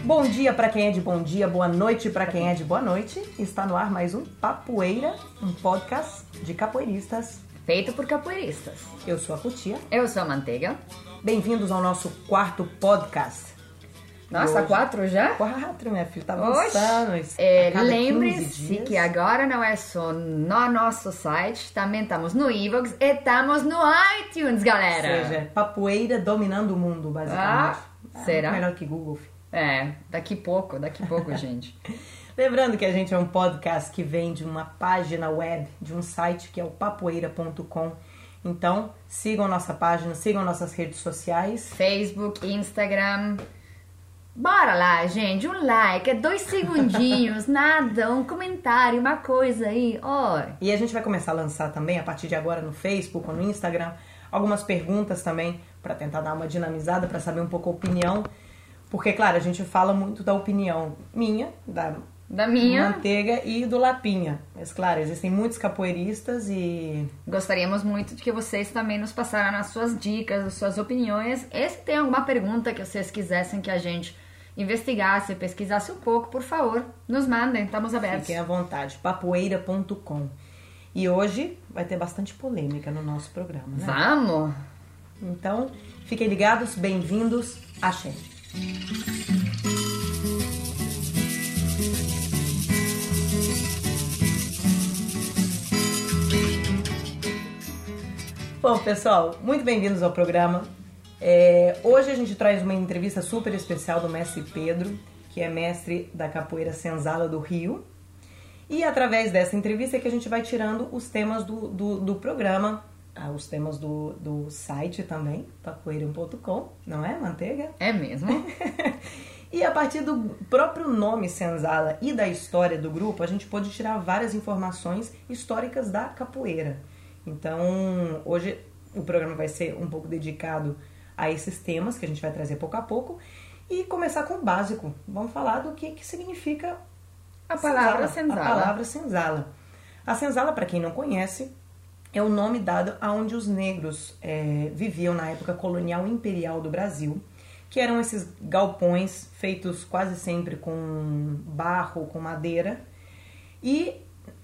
Bom dia para quem é de bom dia, boa noite para quem é de boa noite. Está no ar mais um Papoeira, um podcast de capoeiristas. Feito por capoeiristas. Eu sou a Cutia. Eu sou a Manteiga. Bem-vindos ao nosso quarto podcast. Nossa, hoje, 4 já? 4, minha filha, tá avançando. Lembre-se que agora não é só no nosso site, também estamos no iVoox e estamos no iTunes, galera. Ou seja, Papoeira dominando o mundo, basicamente. Será? Melhor que Google, filho. Daqui pouco, gente. Lembrando que a gente é um podcast que vem de uma página web, de um site que é o papoeira.com. Então, sigam nossa página, sigam nossas redes sociais. Facebook, Instagram. Bora lá, gente, um like, 2 segundinhos, nada, um comentário, uma coisa aí, E a gente vai começar a lançar também, a partir de agora, no Facebook ou no Instagram, algumas perguntas também, para tentar dar uma dinamizada, para saber um pouco a opinião. Porque, claro, a gente fala muito da opinião minha, da minha Manteiga e do Lapinha. Mas, claro, existem muitos capoeiristas e... Gostaríamos muito de que vocês também nos passaram as suas dicas, as suas opiniões. E se tem alguma pergunta que vocês quisessem que a gente investigasse, pesquisasse um pouco, por favor, nos mandem, estamos abertos. Fiquem à vontade, papoeira.com. E hoje vai ter bastante polêmica no nosso programa, né? Vamos! Então, fiquem ligados, bem-vindos, axé. Bom, pessoal, muito bem-vindos ao programa. Hoje a gente traz uma entrevista super especial do mestre Pedro, que é mestre da capoeira senzala do Rio. E através dessa entrevista é que a gente vai tirando os temas do programa, os temas do site também, papoeira.com, não é, Manteiga? É mesmo. E a partir do próprio nome senzala e da história do grupo, a gente pôde tirar várias informações históricas da capoeira. Então, hoje o programa vai ser um pouco dedicado a esses temas que a gente vai trazer pouco a pouco e começar com o básico. Vamos falar do que significa a palavra senzala. A palavra senzala. A senzala, para quem não conhece, é o nome dado aonde os negros viviam na época colonial imperial do Brasil, que eram esses galpões feitos quase sempre com barro, com madeira, e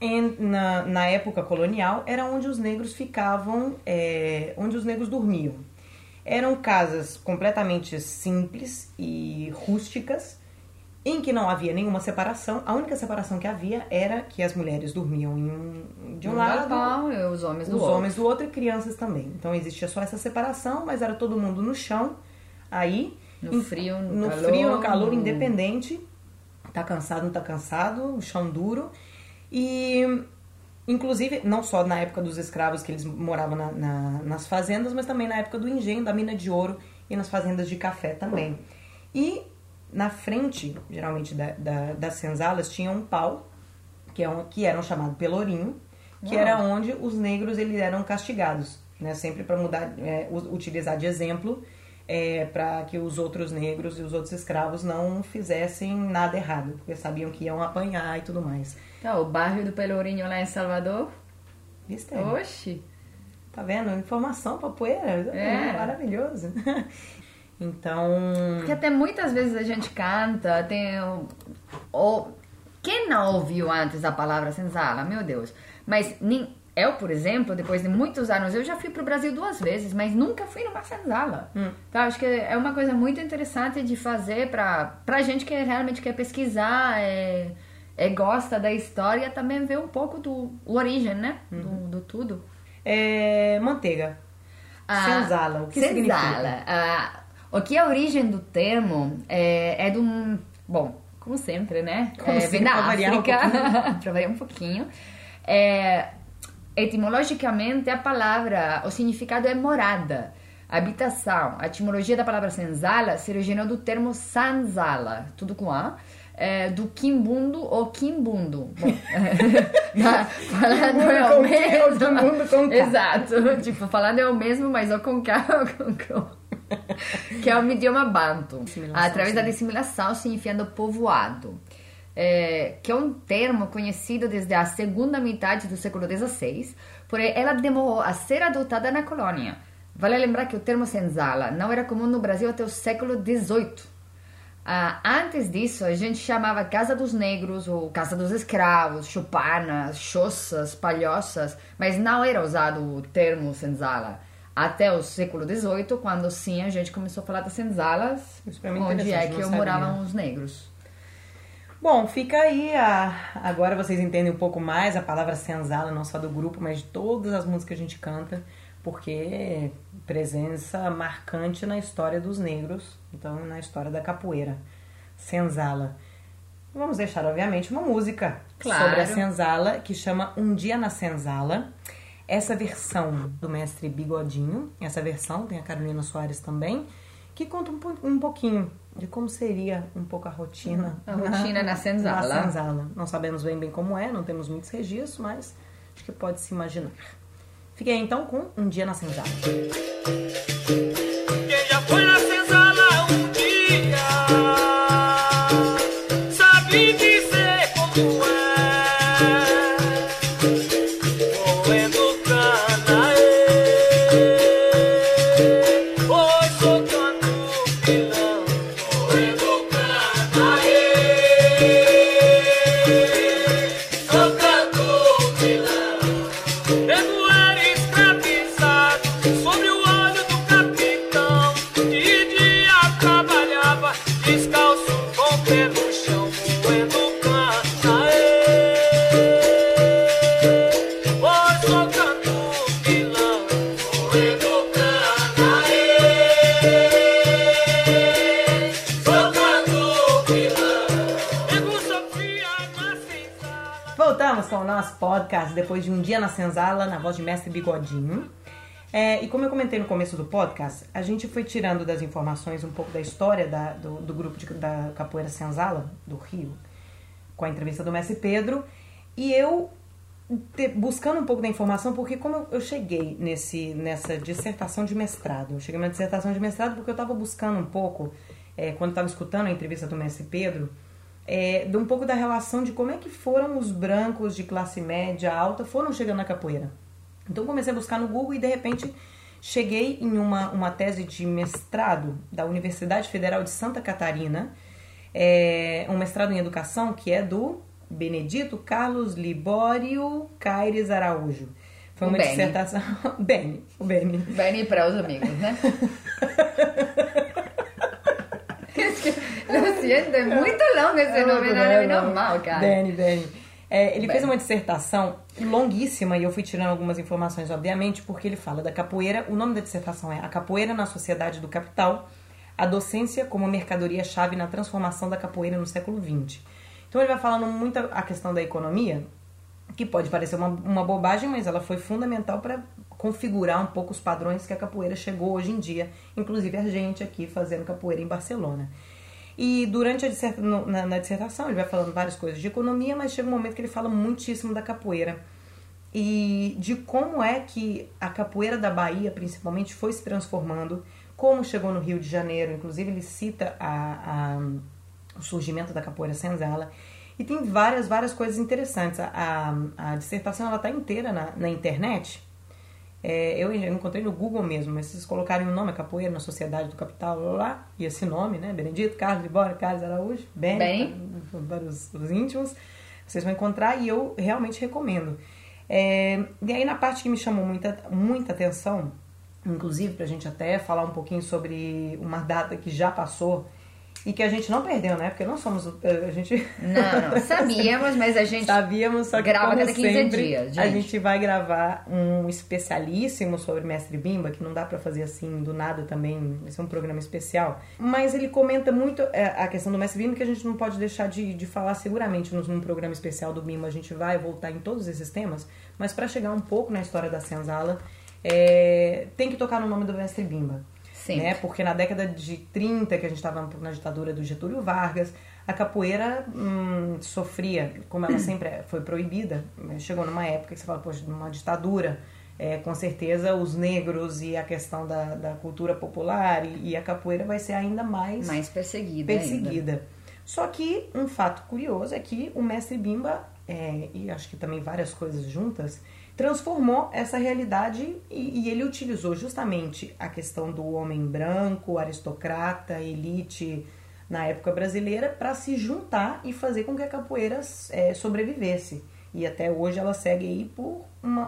na época colonial era onde os negros ficavam, onde os negros dormiam. Eram casas completamente simples e rústicas, em que não havia nenhuma separação. A única separação que havia era que as mulheres dormiam de um lado, e os homens do outro e crianças também. Então existia só essa separação, mas era todo mundo no chão, aí no frio, no calor, independente, tá cansado, não tá cansado, o chão duro. E inclusive não só na época dos escravos, que eles moravam nas fazendas, mas também na época do engenho, da mina de ouro e nas fazendas de café também. E na frente, geralmente, das senzalas, tinha um pau, que eram chamados pelourinho, que era onde os negros eles eram castigados, né? Sempre para utilizar de exemplo, para que os outros negros e os outros escravos não fizessem nada errado, porque sabiam que iam apanhar e tudo mais. Tá, o bairro do Pelourinho lá em Salvador. Viste? Oxi! Tá vendo? Informação, papoeira. Maravilhoso. Então... Porque até muitas vezes a gente canta, quem não ouviu antes a palavra senzala? Meu Deus. Mas eu, por exemplo, depois de muitos anos, eu já fui pro Brasil 2 vezes, mas nunca fui numa senzala. Tá? Acho que é uma coisa muito interessante de fazer pra gente que realmente quer pesquisar, gosta da história, também ver um pouco do origem, né? Do tudo. Manteiga. Senzala, o que significa? O que é a origem do termo é de um... Bom, como sempre, né? Vem da África, para variar um pouquinho. Etimologicamente, a palavra, o significado é morada, habitação. A etimologia da palavra senzala se originou do termo sanzala, tudo com A, do quimbundo ou quimbundo. Bom, falando é o mesmo. Quimbundo com K. Exato, tipo, falando é o mesmo, mas ou com K ou com K. Que é um idioma banto, através da dissimulação, significando povoado. Que é um termo conhecido desde a segunda metade do século XVI, porém ela demorou a ser adotada na colônia. Vale lembrar que o termo senzala não era comum no Brasil até o século XVIII. Antes disso, a gente chamava Casa dos Negros ou Casa dos Escravos, chupanas, choças, palhoças, mas não era usado o termo senzala. Até o século XVIII, quando sim a gente começou a falar das senzalas, onde é que moravam os negros. Bom, fica aí, agora vocês entendem um pouco mais a palavra senzala, não só do grupo, mas de todas as músicas que a gente canta, porque presença marcante na história dos negros, então na história da capoeira. Senzala. Vamos deixar, obviamente, uma música sobre a senzala, que chama Um Dia na Senzala. Essa versão do mestre Bigodinho, essa versão tem a Carolina Soares também, que conta um pouquinho de como seria um pouco a rotina. A rotina na senzala. Na senzala. Não sabemos bem como é, não temos muitos registros, mas acho que pode se imaginar. Fiquei então com Um Dia na Senzala. Quem já foi na senzala um dia sabe dizer como é. Moendo cana, oi, tocando pilão. Moendo cana, tocando pilão. Eu era escravizado sobre o olho do capitão. De dia trabalhava descalço com o pé no chão, moendo cana. Pois tocando pilão, moendo cana. Tocando pilão. Nego Sofia na senzala. Voltamos com o nosso podcast depois de Um Dia na Senzala, na voz de mestre Bigodinho. E como eu comentei no começo do podcast, a gente foi tirando das informações um pouco da história do grupo da Capoeira Senzala, do Rio, com a entrevista do mestre Pedro, e eu buscando um pouco da informação, porque como eu cheguei nessa dissertação de mestrado, eu cheguei na dissertação de mestrado porque eu estava buscando um pouco, quando estava escutando a entrevista do mestre Pedro, de um pouco da relação de como é que foram os brancos de classe média alta foram chegando na capoeira. Então comecei a buscar no Google e de repente cheguei em uma tese de mestrado da Universidade Federal de Santa Catarina, um mestrado em educação que é do Benedito Carlos Libório Caires Araújo. Foi uma dissertação... O Beni. Beni para os amigos, né? Luciano, é muito longo esse nome, não é normal, cara. Beni. Ele fez uma dissertação longuíssima e eu fui tirando algumas informações, obviamente, porque ele fala da capoeira. O nome da dissertação é A Capoeira na Sociedade do Capital, a docência como mercadoria-chave na transformação da capoeira no século XX. Então ele vai falando muito a questão da economia, que pode parecer uma bobagem, mas ela foi fundamental para configurar um pouco os padrões que a capoeira chegou hoje em dia, inclusive a gente aqui fazendo capoeira em Barcelona. E durante na dissertação ele vai falando várias coisas de economia, mas chega um momento que ele fala muitíssimo da capoeira e de como é que a capoeira da Bahia, principalmente, foi se transformando, como chegou no Rio de Janeiro. Inclusive ele cita o surgimento da capoeira senzala. E tem várias coisas interessantes. A dissertação ela está inteira na internet. Eu encontrei no Google mesmo, mas se vocês colocarem o nome, a Capoeira na Sociedade do Capital, lá, e esse nome, né, Benedito Carlos Libório Caires Araújo, bem para os íntimos, vocês vão encontrar e eu realmente recomendo. E aí na parte que me chamou muita atenção, inclusive pra gente até falar um pouquinho sobre uma data que já passou, e que a gente não perdeu, né? Porque não somos... A gente... Não. Sabíamos, mas a gente... Sabíamos, só que grava como cada 15 sempre, dias, gente. A gente vai gravar um especialíssimo sobre Mestre Bimba, que não dá pra fazer assim do nada também. Vai ser um programa especial. Mas ele comenta muito a questão do Mestre Bimba, que a gente não pode deixar de falar seguramente num programa especial do Bimba. A gente vai voltar em todos esses temas. Mas pra chegar um pouco na história da senzala, tem que tocar no nome do Mestre Bimba. Né? Porque na década de 30, que a gente estava na ditadura do Getúlio Vargas, a capoeira sofria, como ela sempre foi proibida, chegou numa época que você fala, poxa, numa ditadura, com certeza os negros e a questão da cultura popular e a capoeira vai ser ainda mais perseguida. Ainda. Só que um fato curioso é que o Mestre Bimba, e acho que também várias coisas juntas, transformou essa realidade e ele utilizou justamente a questão do homem branco, aristocrata, elite na época brasileira, para se juntar e fazer com que a capoeira sobrevivesse. E até hoje ela segue aí por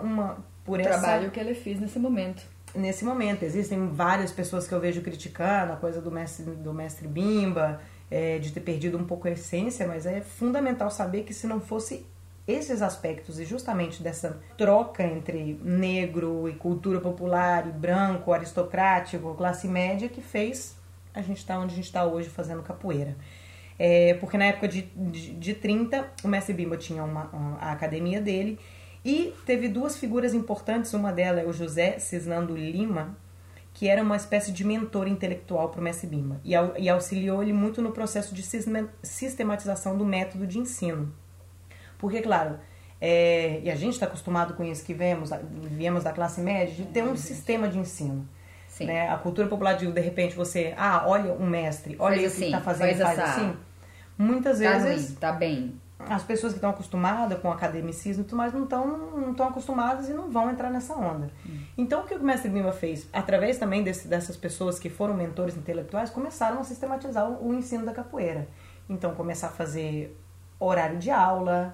por esse trabalho que ele fez nesse momento. Nesse momento. Existem várias pessoas que eu vejo criticando a coisa do mestre Bimba, de ter perdido um pouco a essência, mas é fundamental saber que se não fosse esses aspectos e justamente dessa troca entre negro e cultura popular e branco, aristocrático, classe média, que fez a gente estar onde a gente está hoje fazendo capoeira. Porque na época de 30, o mestre Bimba tinha a academia dele e teve duas figuras importantes. Uma delas é o José Cisnando Lima, que era uma espécie de mentor intelectual para o mestre Bimba e auxiliou ele muito no processo de sistematização do método de ensino. Porque, claro, e a gente está acostumado com isso, que viemos da classe média, de ter um sistema de ensino. Sim. Né? A cultura popular de repente, você, olha um mestre, olha isso que está fazendo, faz assim. Muitas vezes, tá bem. As pessoas que estão acostumadas com o academicismo e tudo mais não estão acostumadas e não vão entrar nessa onda. Então, o que o mestre Bimba fez? Através também dessas pessoas que foram mentores intelectuais, começaram a sistematizar o ensino da capoeira. Então, começar a fazer horário de aula,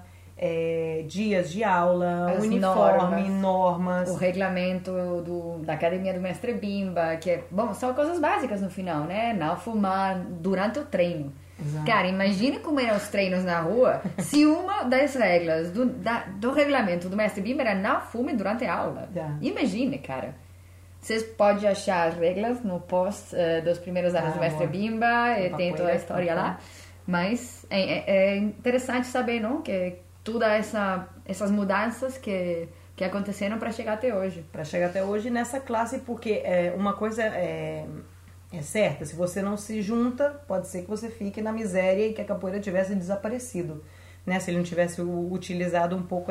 dias de aula, as uniforme, normas. O regulamento da academia do mestre Bimba, que são coisas básicas no final, né? Não fumar durante o treino. Exato. Cara, imagine como eram os treinos na rua se uma das regras do regulamento do mestre Bimba era não fume durante a aula. Imagine, cara. Vocês podem achar regras no post dos primeiros anos do mestre Bimba, tem toda a história lá. Mas é interessante saber, não? Que todas essas mudanças que aconteceram para chegar até hoje. Para chegar até hoje nessa classe, porque uma coisa é certa, se você não se junta, pode ser que você fique na miséria e que a capoeira tivesse desaparecido, né? Se ele não tivesse utilizado um pouco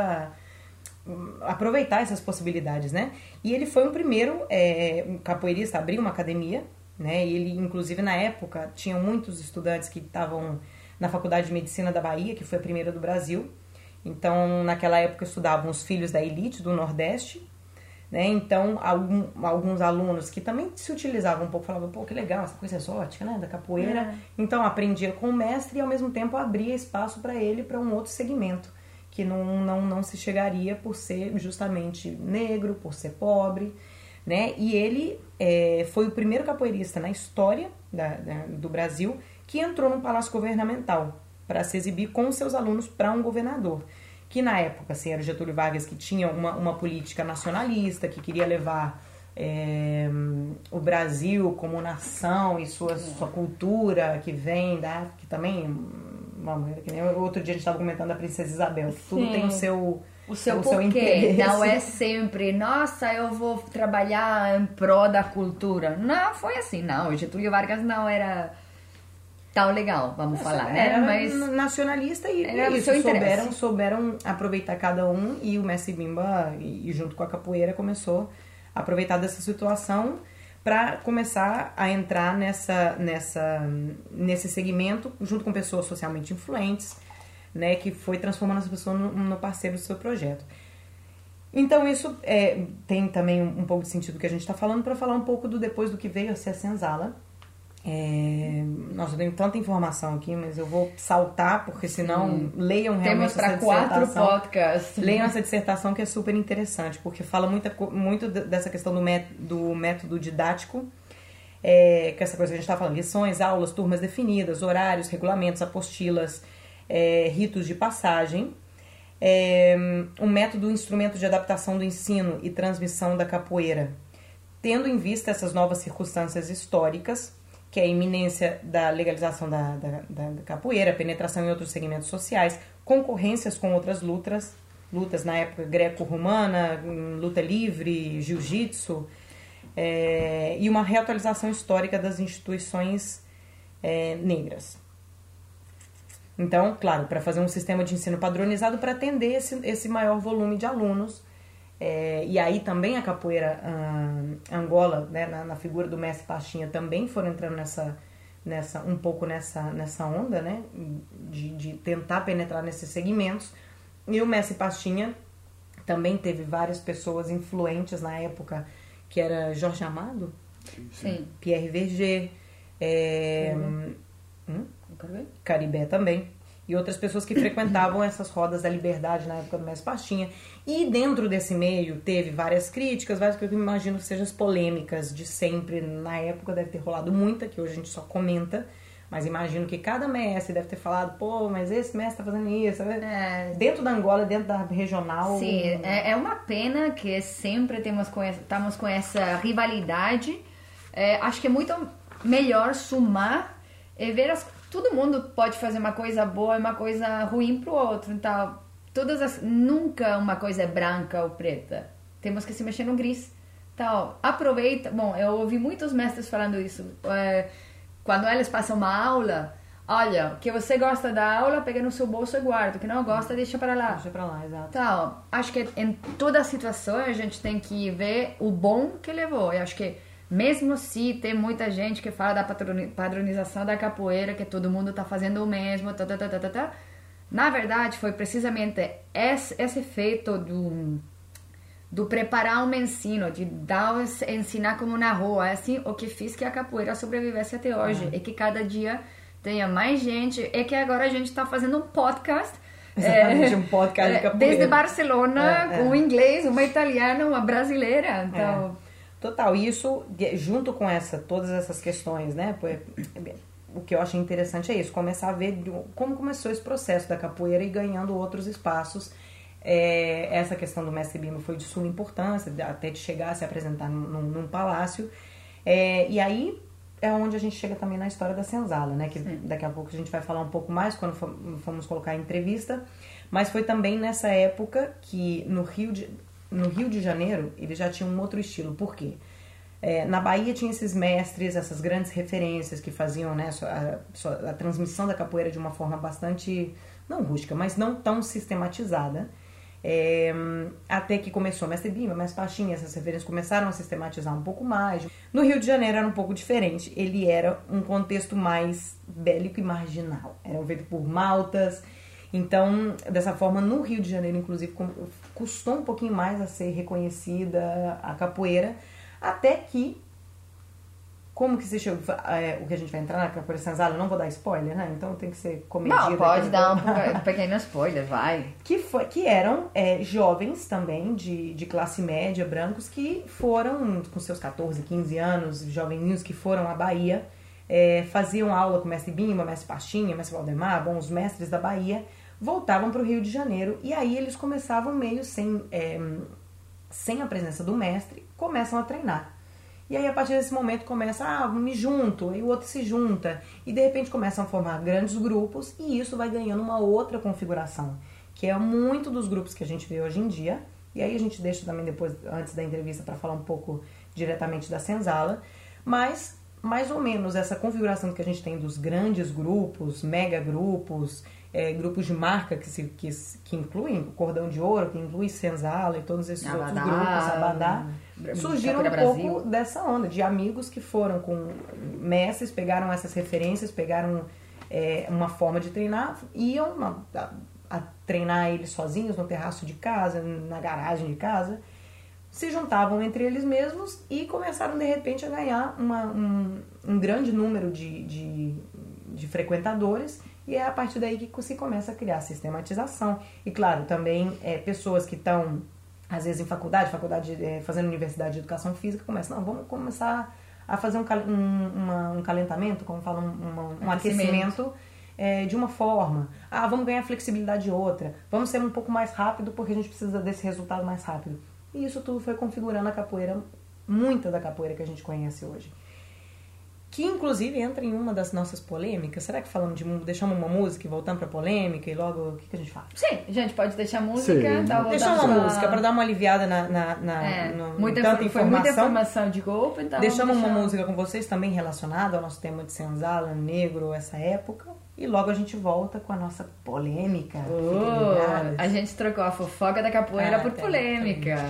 aproveitar essas possibilidades, né? E ele foi o primeiro capoeirista a abrir uma academia, né? E ele, inclusive, na época, tinham muitos estudantes que estavam na Faculdade de Medicina da Bahia, que foi a primeira do Brasil. Então, naquela época, estudavam os filhos da elite do Nordeste, né? Então, alguns alunos que também se utilizavam um pouco, falavam, que legal, essa coisa exótica, né, da capoeira. Então, aprendia com o mestre e, ao mesmo tempo, abria espaço para ele para um outro segmento, que não se chegaria por ser justamente negro, por ser pobre, né? E ele foi o primeiro capoeirista na história do Brasil que entrou num palácio governamental para se exibir com seus alunos para um governador. Que na época, assim, era o Getúlio Vargas, que tinha uma política nacionalista, que queria levar o Brasil como nação e sua cultura que vem que também, que nem outro dia a gente estava comentando da Princesa Isabel, tudo tem o seu porquê. interesse. Não é sempre, nossa, eu vou trabalhar em prol da cultura. Não foi assim, não. O Getúlio Vargas não era tão legal, vamos falar, né? Era mas nacionalista e isso, souberam aproveitar cada um, e o mestre Bimba, e junto com a capoeira, começou a aproveitar dessa situação para começar a entrar nesse segmento, junto com pessoas socialmente influentes, né, que foi transformando essa pessoa no parceiro do seu projeto. Então isso tem também um pouco de sentido que a gente está falando, para falar um pouco depois do que veio a ser a senzala. Nossa, eu tenho tanta informação aqui, mas eu vou saltar, porque senão leiam realmente essa dissertação. Temos para 4 podcasts. Leiam essa dissertação, que é super interessante, porque fala muito dessa questão do método didático, que é essa coisa que a gente está falando, lições, aulas, turmas definidas, horários, regulamentos, apostilas, ritos de passagem, um método, instrumento de adaptação do ensino e transmissão da capoeira, tendo em vista essas novas circunstâncias históricas, que é a iminência da legalização da capoeira, penetração em outros segmentos sociais, concorrências com outras lutas na época greco-romana, luta livre, jiu-jitsu, e uma reatualização histórica das instituições negras. Então, claro, para fazer um sistema de ensino padronizado para atender esse maior volume de alunos. E aí também a capoeira Angola, né, na figura do mestre Pastinha, também foram entrando um pouco nessa onda, né, de tentar penetrar nesses segmentos. E o mestre Pastinha também teve várias pessoas influentes na época, que era Jorge Amado, Sim. Pierre Verger, O Caribé? Caribé também. E outras pessoas que frequentavam essas rodas da liberdade na época do Mestre Pastinha. E dentro desse meio teve várias críticas, várias que eu imagino que sejam as polêmicas de sempre. Na época deve ter rolado muita, que hoje a gente só comenta. Mas imagino que cada mestre deve ter falado, pô, mas esse mestre tá fazendo isso. Dentro da Angola, dentro da regional... Sim, é uma pena que sempre estamos com essa rivalidade. Acho que é muito melhor somar e ver todo mundo pode fazer uma coisa boa e uma coisa ruim pro outro. Então, nunca uma coisa é branca ou preta. Temos que se mexer no gris. Então, aproveita... Bom, eu ouvi muitos mestres falando isso. Quando eles passam uma aula, olha, o que você gosta da aula, pega no seu bolso e guarda. O que não gosta, deixa para lá. Deixa para lá, exato. Então, acho que em toda a situação a gente tem que ver o bom que levou. Eu acho que mesmo se tem muita gente que fala da padronização da capoeira, que todo mundo tá fazendo o mesmo, na verdade foi precisamente esse efeito do preparar um ensino, de ensinar como na rua, é assim o que fez que a capoeira sobrevivesse até hoje, e que cada dia tenha mais gente, e que agora a gente está fazendo um podcast. Exatamente, um podcast de capoeira. Desde Barcelona, com um inglês, uma italiana, uma brasileira, então... Total, isso junto com todas essas questões, né? O que eu achei interessante é isso, começar a ver como começou esse processo da capoeira e ganhando outros espaços. Essa questão do mestre Bimba foi de suma importância, até de chegar a se apresentar num palácio. E aí é onde a gente chega também na história da senzala, né? Que daqui a pouco a gente vai falar um pouco mais quando formos colocar a entrevista. Mas foi também nessa época que no Rio de Janeiro, ele já tinha um outro estilo. Por quê? Na Bahia tinha esses mestres, essas grandes referências que faziam, né, a transmissão da capoeira de uma forma bastante, não rústica, mas não tão sistematizada. Até que começou Mestre Bimba, Mestre Pastinha, essas referências começaram a sistematizar um pouco mais. No Rio de Janeiro era um pouco diferente. Ele era um contexto mais bélico e marginal. Era feito por maltas. Então, dessa forma, no Rio de Janeiro, inclusive, custou um pouquinho mais a ser reconhecida a capoeira, até que, como que se chegou, o que a gente vai entrar na capoeira senzala, eu não vou dar spoiler, né? Então tem que ser comedido. Não, pode dar um pequeno spoiler, vai. Que eram jovens também, de classe média, brancos, que foram, com seus 14, 15 anos, joveninhos que foram à Bahia, faziam aula com o Mestre Bimba, Mestre Pastinha, Mestre Valdemar, os mestres da Bahia, voltavam para o Rio de Janeiro e aí eles começavam meio sem a presença do mestre, começam a treinar. E aí a partir desse momento começa, me junto, aí o outro se junta e de repente começam a formar grandes grupos e isso vai ganhando uma outra configuração, que é muito dos grupos que a gente vê hoje em dia. E aí a gente deixa também depois, antes da entrevista, para falar um pouco diretamente da senzala, mas mais ou menos essa configuração que a gente tem dos grandes grupos, mega grupos, grupos de marca que incluem o Cordão de Ouro, que inclui senzala e todos esses outros grupos, Abadá, surgiram um pouco dessa onda de amigos que foram com mestres, pegaram essas referências, pegaram uma forma de treinar, iam a treinar eles sozinhos no terraço de casa, na garagem de casa, se juntavam entre eles mesmos e começaram de repente a ganhar um grande número de frequentadores, e é a partir daí que se começa a criar sistematização. E claro, também pessoas que estão às vezes em faculdade fazendo universidade de educação física, começam, vamos começar a fazer um calentamento, como fala, um aquecimento de uma forma. Vamos ganhar flexibilidade de outra, vamos ser um pouco mais rápido porque a gente precisa desse resultado mais rápido. E isso tudo foi configurando a capoeira, muita da capoeira que a gente conhece hoje. Que inclusive entra em uma das nossas polêmicas. Será que deixamos uma música e voltamos pra polêmica e logo o que a gente faz? Sim, a gente pode deixar música. Deixar uma música para dar uma aliviada tanta informação. Foi muita informação de golpe. Então deixamos uma música com vocês também relacionada ao nosso tema de senzala, negro, essa época. E logo a gente volta com a nossa polêmica. A gente trocou a fofoca da capoeira por polêmica.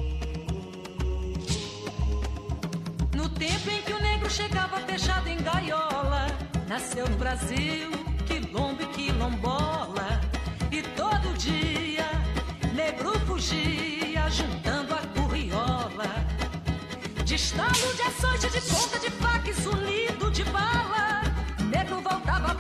No tempo em que o negro chegava fechado em gaiola, nasceu no Brasil quilombo e quilombola. E todo dia negro fugia juntando a curriola. De estalo, de açoite, de ponta, de faca e sulido de bala, negro voltava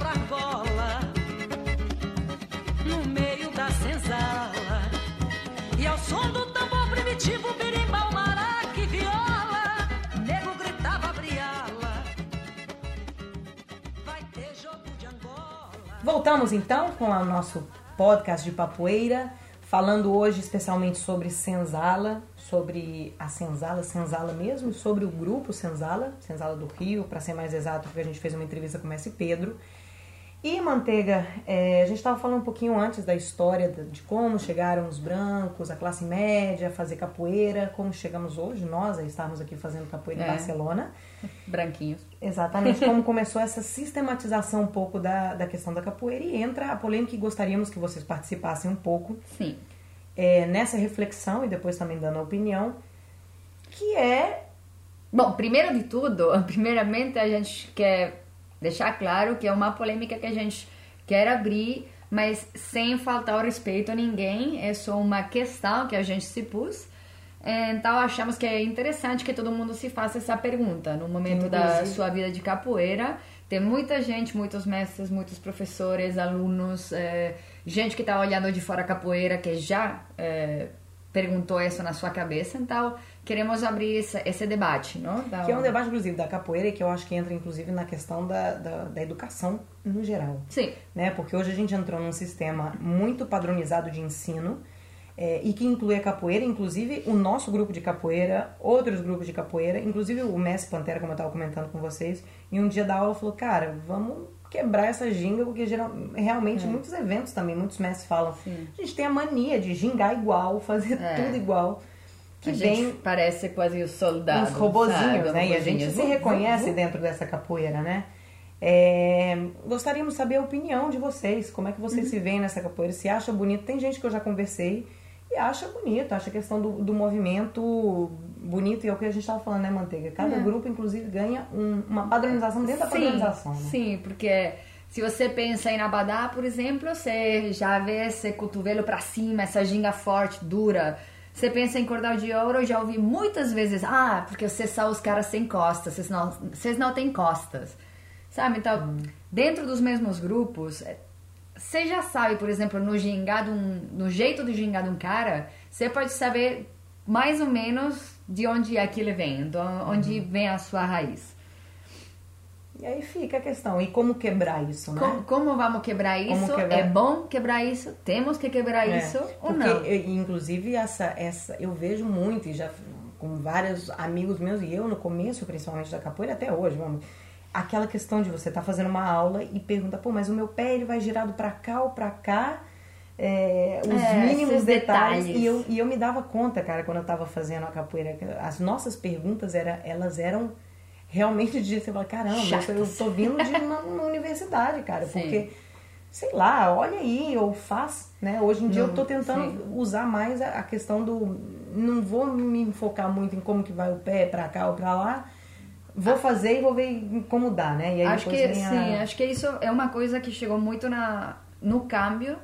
Voltamos então com o nosso podcast de Capoeira, falando hoje especialmente sobre Senzala, sobre a Senzala mesmo, sobre o grupo Senzala do Rio, para ser mais exato, porque a gente fez uma entrevista com o Mestre Pedro. E, Manteiga, a gente estava falando um pouquinho antes da história de como chegaram os brancos, a classe média, a fazer capoeira, como chegamos hoje, nós a estarmos aqui fazendo capoeira em Barcelona. Branquinhos. Exatamente, como começou essa sistematização um pouco da questão da capoeira, e entra a polêmica, e gostaríamos que vocês participassem um pouco. Sim. Nessa reflexão, e depois também dando a opinião, que é... Bom, primeiramente a gente quer deixar claro que é uma polêmica que a gente quer abrir, mas sem faltar o respeito a ninguém, é só uma questão que a gente se pôs. Então achamos que é interessante que todo mundo se faça essa pergunta no momento da sua vida de capoeira. Tem muita gente, muitos mestres, muitos professores, alunos, gente que está olhando de fora a capoeira que já perguntou isso na sua cabeça. Então queremos abrir esse debate, não? Que é um debate, inclusive, da capoeira, e que eu acho que entra, inclusive, na questão da educação no geral. Sim. Né? Porque hoje a gente entrou num sistema muito padronizado de ensino, e que inclui a capoeira, inclusive o nosso grupo de capoeira, outros grupos de capoeira, inclusive o Mestre Pantera, como eu estava comentando com vocês, e um dia da aula falou, cara, vamos quebrar essa ginga, porque realmente muitos eventos também, muitos mestres falam, a gente tem a mania de gingar igual, fazer tudo igual. Que a gente parece quase os soldados. Os robozinhos, né? E a gente se reconhece dentro dessa capoeira, né? Gostaríamos de saber a opinião de vocês. Como é que vocês se veem nessa capoeira? Se acha bonito? Tem gente que eu já conversei e acha bonito. Acha a questão do movimento bonito. E é o que a gente estava falando, né, Manteiga? Cada grupo, inclusive, ganha uma padronização dentro da padronização. Né? Sim, porque... Se você pensa em Abadá, por exemplo, você já vê esse cotovelo para cima, essa ginga forte, dura. Você pensa em Cordal de Ouro, eu já ouvi muitas vezes, porque você só os caras sem costas, vocês não têm costas, sabe? Então, dentro dos mesmos grupos, você já sabe, por exemplo, no jeito de gingar de um cara, você pode saber mais ou menos de onde aquilo vem, de onde vem a sua raiz. E aí fica a questão, e como quebrar isso, né? Como vamos quebrar isso? É bom quebrar isso? Temos que quebrar isso ou não? Inclusive, eu vejo muito, e já com vários amigos meus, e eu no começo, principalmente da capoeira, até hoje, aquela questão de você estar fazendo uma aula e pergunta, mas o meu pé ele vai girado pra cá ou pra cá? Os mínimos detalhes. E eu me dava conta, cara, quando eu tava fazendo a capoeira, as nossas perguntas, elas eram... realmente de você falar, caramba, eu tô vindo de uma universidade, cara, porque, sei lá, olha aí, ou faz, né? Hoje em dia eu tô tentando usar mais a questão do... Não vou me focar muito em como que vai o pé pra cá ou pra lá, vou fazer e vou ver como dá, né? E aí acho que isso é uma coisa que chegou muito no câmbio,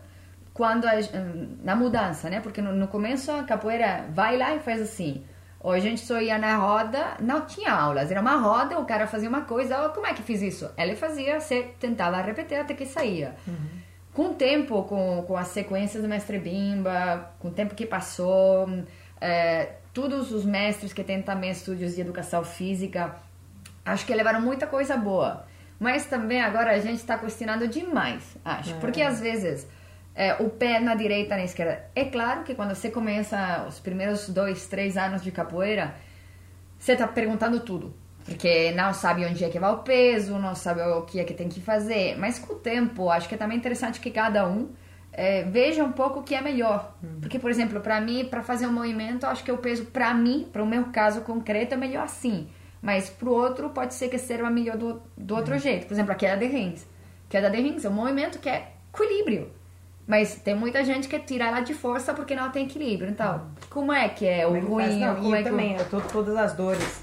na mudança, né? Porque no começo a capoeira vai lá e faz assim... Ou a gente só ia na roda, não tinha aulas, era uma roda, o cara fazia uma coisa, como é que fiz isso? Ele fazia, você tentava repetir até que saía. Com o tempo, com as sequências do Mestre Bimba, com o tempo que passou, todos os mestres que têm também estúdios de educação física, acho que levaram muita coisa boa. Mas também agora a gente está questionando demais, acho. Porque às vezes... o pé na direita e na esquerda. É claro que quando você começa os primeiros 2, 3 anos de capoeira, você está perguntando tudo. Porque não sabe onde é que vai o peso, não sabe o que é que tem que fazer. Mas com o tempo, acho que é também interessante que cada um veja um pouco o que é melhor. Porque, por exemplo, para mim, para fazer um movimento, acho que o peso, para mim, para o meu caso concreto, é melhor assim. Mas para o outro, pode ser que seja melhor do outro jeito. Por exemplo, a queda de rins. Queda de rins é um movimento que é equilíbrio. Mas tem muita gente que tira ela de força porque não tem equilíbrio. Então, como é que é o ruim? Eu tô todas as dores.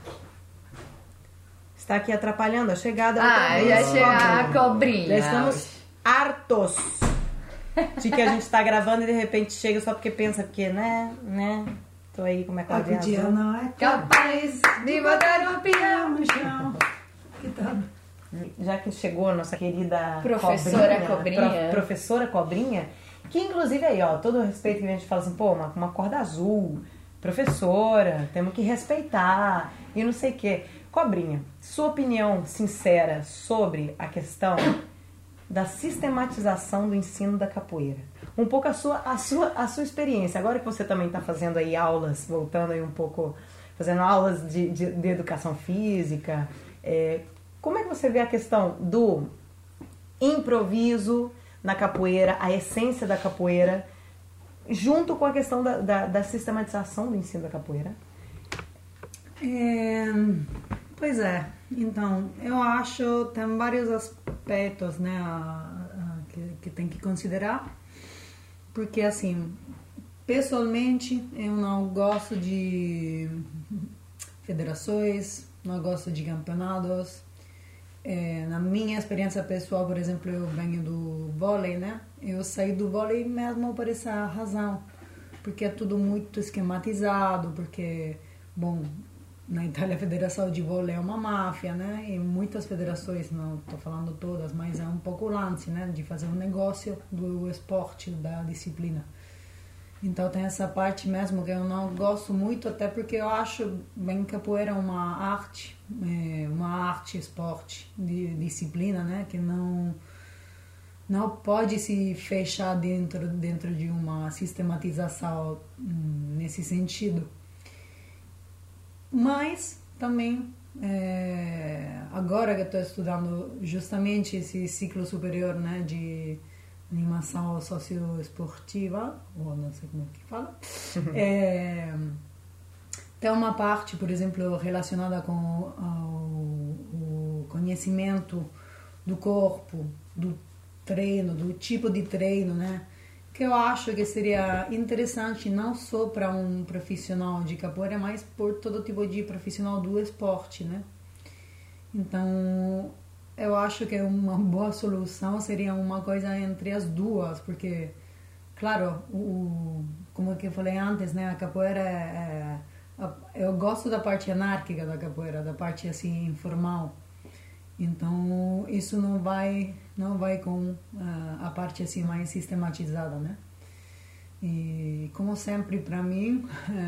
Está aqui atrapalhando a chegada. Já chegou a cobrinha. Já estamos hartos de que a gente está gravando e de repente chega só porque pensa que, né? Tô aí com a minha cobrinha. O dia não é capaz de botar um pião no chão. Que tá... Já que chegou a nossa querida Professora Cobrinha. Professora Cobrinha, que inclusive aí, todo o respeito que a gente fala assim, uma corda azul, professora, temos que respeitar e não sei o quê. Cobrinha, sua opinião sincera sobre a questão da sistematização do ensino da capoeira. Um pouco a sua experiência. Agora que você também está fazendo aí aulas, voltando aí um pouco, fazendo aulas de educação física, como é que você vê a questão do improviso na capoeira, a essência da capoeira, junto com a questão da sistematização do ensino da capoeira? Pois é, então, eu acho que tem vários aspectos, né, que tem que considerar, porque, assim, pessoalmente, eu não gosto de federações, não gosto de campeonatos. Na minha experiência pessoal, por exemplo, eu venho do vôlei, né, eu saí do vôlei mesmo por essa razão, porque é tudo muito esquematizado, porque, bom, na Itália a federação de vôlei é uma máfia, né? E muitas federações, não estou falando todas, mas é um pouco o lance, né? De fazer um negócio do esporte, da disciplina. Então tem essa parte mesmo que eu não gosto muito, até porque eu acho bem que capoeira é uma arte, esporte, de disciplina, né? Que não pode se fechar dentro de uma sistematização nesse sentido. Mas também, agora que eu estou estudando justamente esse ciclo superior, né, de animação socioesportiva, ou não sei como que fala, tem uma parte, por exemplo, relacionada com o conhecimento do corpo, do treino, do tipo de treino, né? Que eu acho que seria interessante não só para um profissional de capoeira, mas por todo tipo de profissional do esporte, né? Então, eu acho que uma boa solução seria uma coisa entre as duas, porque, claro, como eu falei antes, né? A capoeira eu gosto da parte anárquica da capoeira, da parte assim informal. Então, isso não vai com a parte assim mais sistematizada, né? E, como sempre, para mim,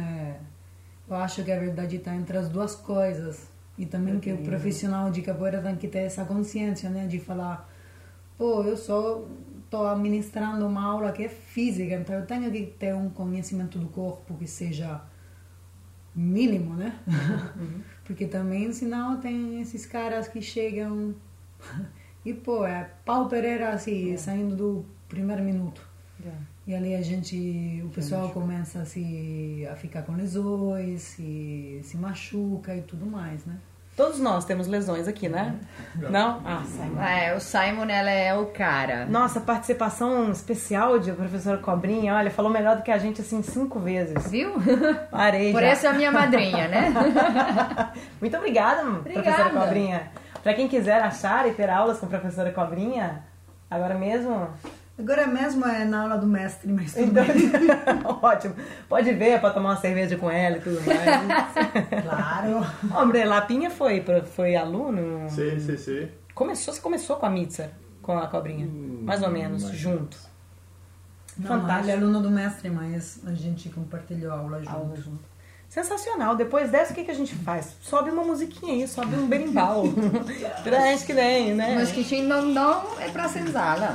eu acho que a verdade está entre as duas coisas. E também que o profissional de capoeira tem que ter essa consciência, né? De falar, pô, eu só estou administrando uma aula que é física, então eu tenho que ter um conhecimento do corpo que seja mínimo, né? Porque também, senão, tem esses caras que chegam e, pô, pau Pereira, assim, saindo do primeiro minuto. E ali o pessoal começa a ficar com lesões, se machuca e tudo mais, né? Todos nós temos lesões aqui, né? Não? Ah, Simon. O Simon, ela é o cara. Nossa, participação especial de professora Cobrinha, olha, falou melhor do que a gente, assim, 5 vezes. Viu? Parei. Por já. essa é a minha madrinha, né? Muito obrigada, professora Cobrinha. Para quem quiser achar e ter aulas com a professora Cobrinha, agora mesmo... Agora mesmo é na aula do mestre, mas tudo então, bem. Ótimo. Pode ver para tomar uma cerveja com ela e tudo mais. Claro. Hombre, Lapinha foi aluno? Sim. Você começou com a Mitzer, com a Cobrinha? Mais ou menos, junto. Não, Fantástico. ele é aluno do mestre, mas a gente compartilhou a aula junto. Sensacional. Depois dessa, o que a gente faz? Sobe uma musiquinha aí, sobe um berimbau. Acho que nem, né? Mas que não é pra senzala.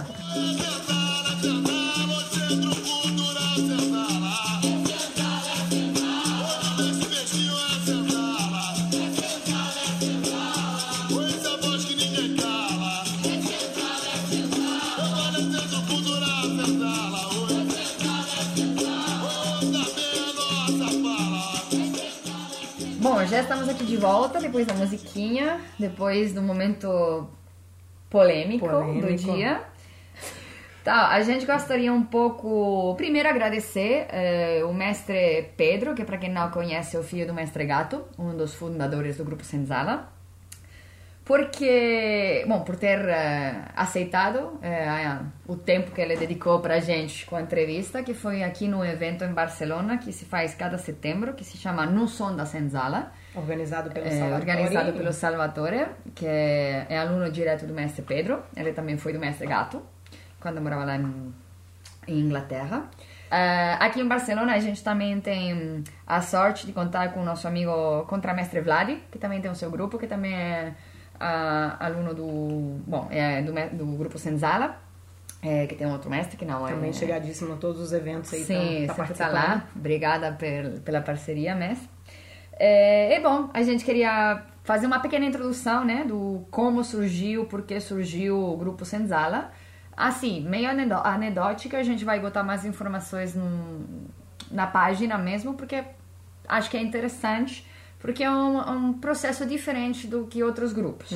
Bom, já estamos aqui de volta depois da musiquinha, depois do momento polêmico. Do dia. Tá, a gente gostaria um pouco, primeiro agradecer o mestre Pedro, que para quem não conhece é o filho do mestre Gato, um dos fundadores do grupo Senzala, porque, bom, por ter aceitado o tempo que ele dedicou pra gente com a entrevista, que foi aqui no evento em Barcelona, que se faz cada setembro, que se chama No Som da Senzala. Organizado pelo Salvatore, que é aluno direto do mestre Pedro. Ele também foi do mestre Gato, quando morava lá em Inglaterra. Aqui em Barcelona a gente também tem a sorte de contar com o nosso amigo contramestre Vladi, que também tem o seu grupo, que também é aluno do grupo Senzala, que tem outro mestre que não Também chegadíssimo em todos os eventos aí. Sim, tá sempre está participando. lá. Obrigada pela parceria, mestre. E bom, a gente queria fazer uma pequena introdução, né, do como surgiu, por que surgiu o grupo Senzala. Assim, meio anedótica, a gente vai botar mais informações na página mesmo, porque acho que é interessante, porque é um processo diferente do que outros grupos.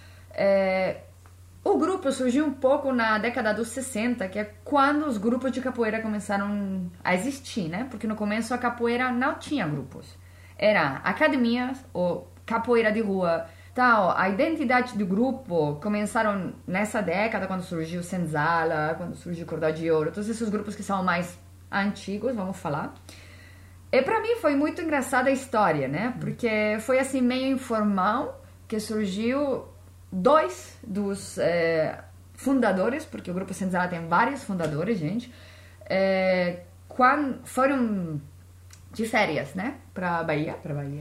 O grupo surgiu um pouco na década dos 60, que é quando os grupos de capoeira começaram a existir, né? Porque no começo a capoeira não tinha grupos. Era academias ou capoeira de rua. Então, a identidade do grupo começaram nessa década, quando surgiu o Senzala, quando surgiu o Cordão de Ouro, todos esses grupos que são mais antigos, vamos falar. E pra mim foi muito engraçada a história, né? Porque foi assim meio informal que surgiu dois dos fundadores, porque o grupo Senzala tem vários fundadores, gente, quando foram de férias, né? Pra Bahia.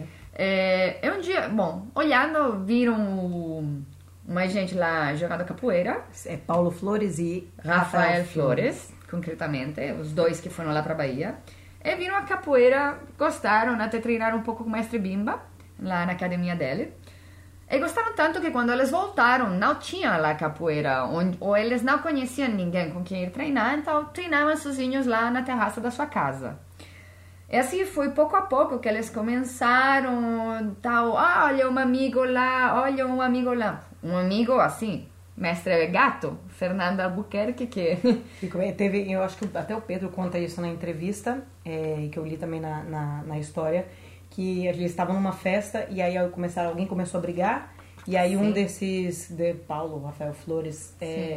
Um dia, bom, olhando, viram uma gente lá jogando capoeira. É Paulo Flores e Rafael Flores, concretamente, os dois que foram lá pra Bahia. E viram a capoeira, gostaram, até treinaram um pouco com o mestre Bimba, lá na academia dele. E gostaram tanto que quando eles voltaram, não tinha lá capoeira, ou eles não conheciam ninguém com quem ir treinar, então treinavam sozinhos lá na terraça da sua casa. E assim foi pouco a pouco que eles começaram, tal, olha um amigo lá, olha um amigo lá. Um amigo assim, mestre Gato, Fernando Albuquerque, que... Teve, eu acho que até o Pedro conta isso na entrevista, que eu li também na história, que eles estavam numa festa e aí alguém começou a brigar, e aí um desses, Paulo, Rafael Flores,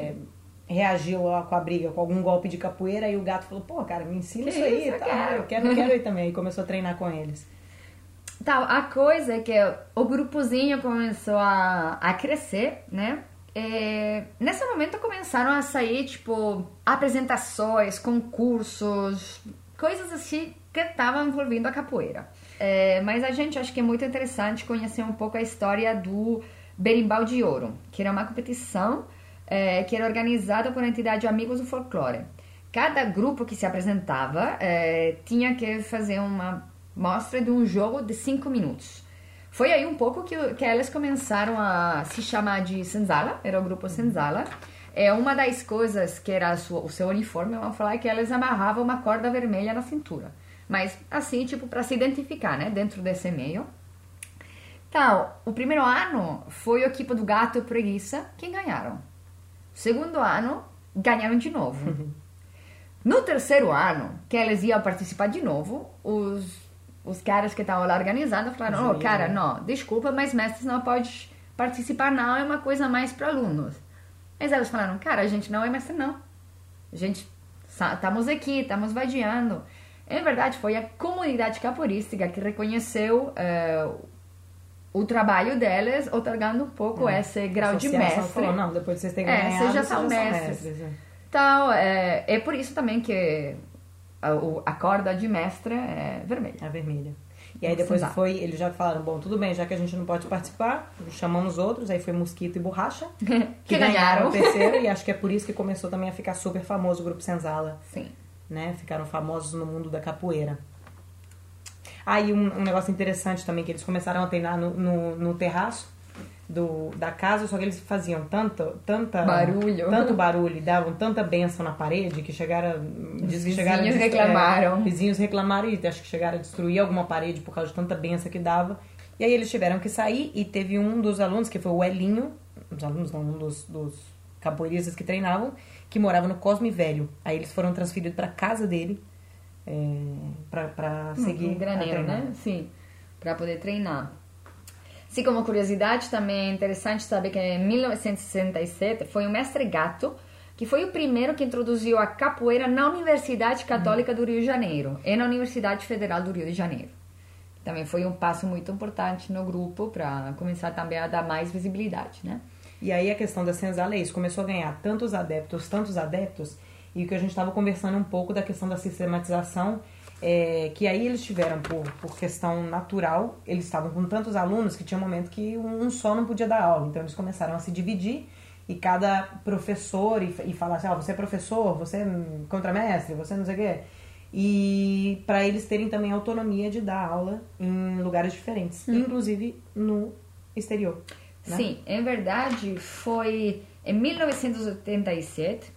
reagiu com a briga, com algum golpe de capoeira, e o Gato falou, pô, cara, me ensina isso aí, eu quero ir também, e começou a treinar com eles. Então, a coisa é que o grupozinho começou a crescer, né? E nesse momento começaram a sair, tipo, apresentações, concursos, coisas assim que estavam envolvendo a capoeira. Mas a gente acha que é muito interessante conhecer um pouco a história do Berimbau de Ouro, que era uma competição que era organizada por a entidade Amigos do Folclore. Cada grupo que se apresentava tinha que fazer uma mostra de um jogo de 5 minutos. Foi aí um pouco que elas começaram a se chamar de Senzala, era o grupo Senzala. Uma das coisas que era o seu uniforme, vamos falar, é que elas amarravam uma corda vermelha na cintura. Mas assim, tipo, para se identificar, né, dentro desse meio. Então, o primeiro ano foi a equipe do Gato e Preguiça quem ganharam. O segundo ano, ganharam de novo. No terceiro ano, que eles iam participar de novo, os caras que estavam lá organizando falaram, cara, não, desculpa, mas mestres não pode participar não, é uma coisa mais para alunos. Mas eles falaram, cara, a gente não é mestre não. A gente estamos aqui, estamos vadiando. Em verdade, foi a comunidade capoeística que reconheceu o trabalho deles, otorgando um pouco esse grau de mestre. Falou, não, depois de vocês terem ganhado, vocês já são mestres. Então, é por isso também que a corda de mestre é vermelha. É vermelha. E aí depois eles já falaram, bom, tudo bem, já que a gente não pode participar, chamamos outros, aí foi Mosquito e Borracha, que ganharam o terceiro, e acho que é por isso que começou também a ficar super famoso o grupo Senzala. Sim. Né? Ficaram famosos no mundo da capoeira. Aí um negócio interessante também, que eles começaram a treinar no terraço da casa, só que eles faziam tanto barulho, davam tanta bênção na parede que vizinhos reclamaram. Vizinhos reclamaram e acho que chegaram a destruir alguma parede por causa de tanta bênção que dava. E aí eles tiveram que sair e teve um dos alunos, que foi o Elinho, um dos capoeiristas que treinavam, que morava no Cosme Velho. Aí eles foram transferidos para casa dele para seguir um graneiro, né? Sim, para poder treinar. Assim, como curiosidade, também é interessante saber que em 1967 foi o mestre Gato que foi o primeiro que introduziu a capoeira na Universidade Católica do Rio de Janeiro e na Universidade Federal do Rio de Janeiro. Também foi um passo muito importante no grupo para começar também a dar mais visibilidade, né? E aí a questão da Senzala é isso, começou a ganhar tantos adeptos, e o que a gente estava conversando um pouco da questão da sistematização que aí eles tiveram, por questão natural, eles estavam com tantos alunos que tinha um momento que um só não podia dar aula. Então eles começaram a se dividir e cada professor e falar assim, você é professor, você é contramestre, você não sei o quê. E para eles terem também autonomia de dar aula em lugares diferentes, inclusive no exterior. Né? Sim, em verdade foi em 1987,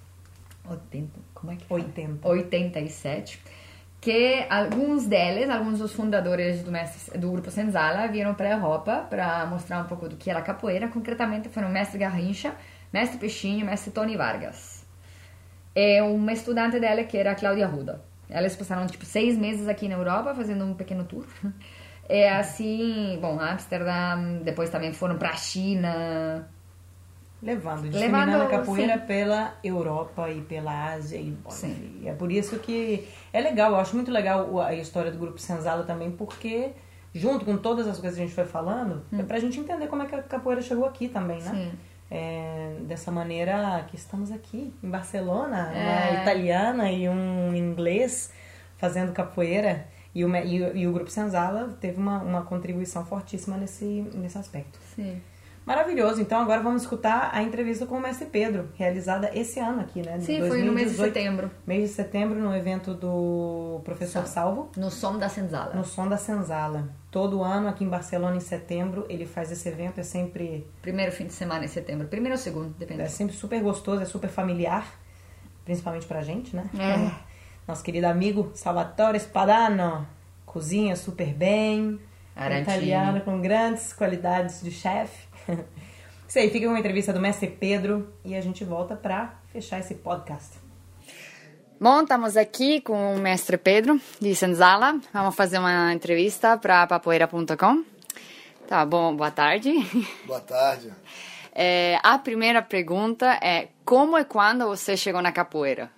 87, que alguns dos fundadores do Grupo Senzala vieram para a Europa para mostrar um pouco do que era capoeira. Concretamente foram o mestre Garrincha, mestre Peixinho e mestre Tony Vargas. E uma estudante dela que era a Cláudia Ruda. Elas passaram 6 meses aqui na Europa fazendo um pequeno tour. É assim, Amsterdã, depois também foram para a China. Disseminando a capoeira pela Europa e pela Ásia. E é por isso que é legal, eu acho muito legal a história do Grupo Senzala também, porque junto com todas as coisas que a gente foi falando, é pra gente entender como é que a capoeira chegou aqui também, né? Sim. Dessa maneira que estamos aqui em Barcelona, uma italiana e um inglês fazendo capoeira, e o Grupo Senzala teve uma contribuição fortíssima nesse aspecto. Sim. Maravilhoso. Então agora vamos escutar a entrevista com o mestre Pedro, realizada esse ano aqui, né? Sim, 2018, foi no mês de setembro. Mês de setembro, no evento do professor Salvo. No Som da Senzala. No Som da Senzala. Todo ano aqui em Barcelona, em setembro, ele faz esse evento, é sempre... Primeiro fim de semana em setembro, primeiro ou segundo, depende. É sempre super gostoso, é super familiar, principalmente pra gente, né? Nosso querido amigo Salvatore Spadano, cozinha super bem, italiano com grandes qualidades de chefe. Isso aí, fica com uma entrevista do mestre Pedro e a gente volta para fechar esse podcast. Bom, estamos aqui com o mestre Pedro de Senzala. Vamos fazer uma entrevista para papoeira.com. Tá bom, boa tarde. Boa tarde. A primeira pergunta é: como e quando você chegou na capoeira?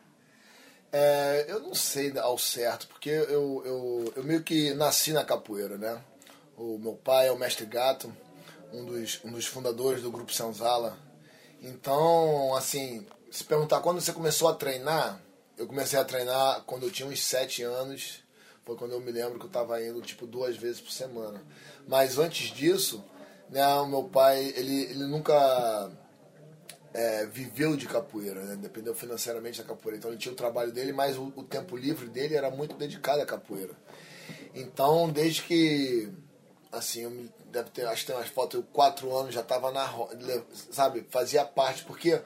Eu não sei ao certo, porque eu meio que nasci na capoeira, né? O meu pai é o mestre Gato, um dos fundadores do Grupo Senzala. Então, assim, se perguntar quando você começou a treinar, eu comecei a treinar quando eu tinha uns 7 anos. Foi quando eu me lembro que eu estava indo 2 vezes por semana. Mas antes disso, né, o meu pai, ele nunca viveu de capoeira, né? Dependeu financeiramente da capoeira. Então ele tinha o trabalho dele, mas o tempo livre dele era muito dedicado à capoeira. Então, desde que, assim, acho que tem umas fotos, eu 4 anos já estava sabe, fazia parte, porque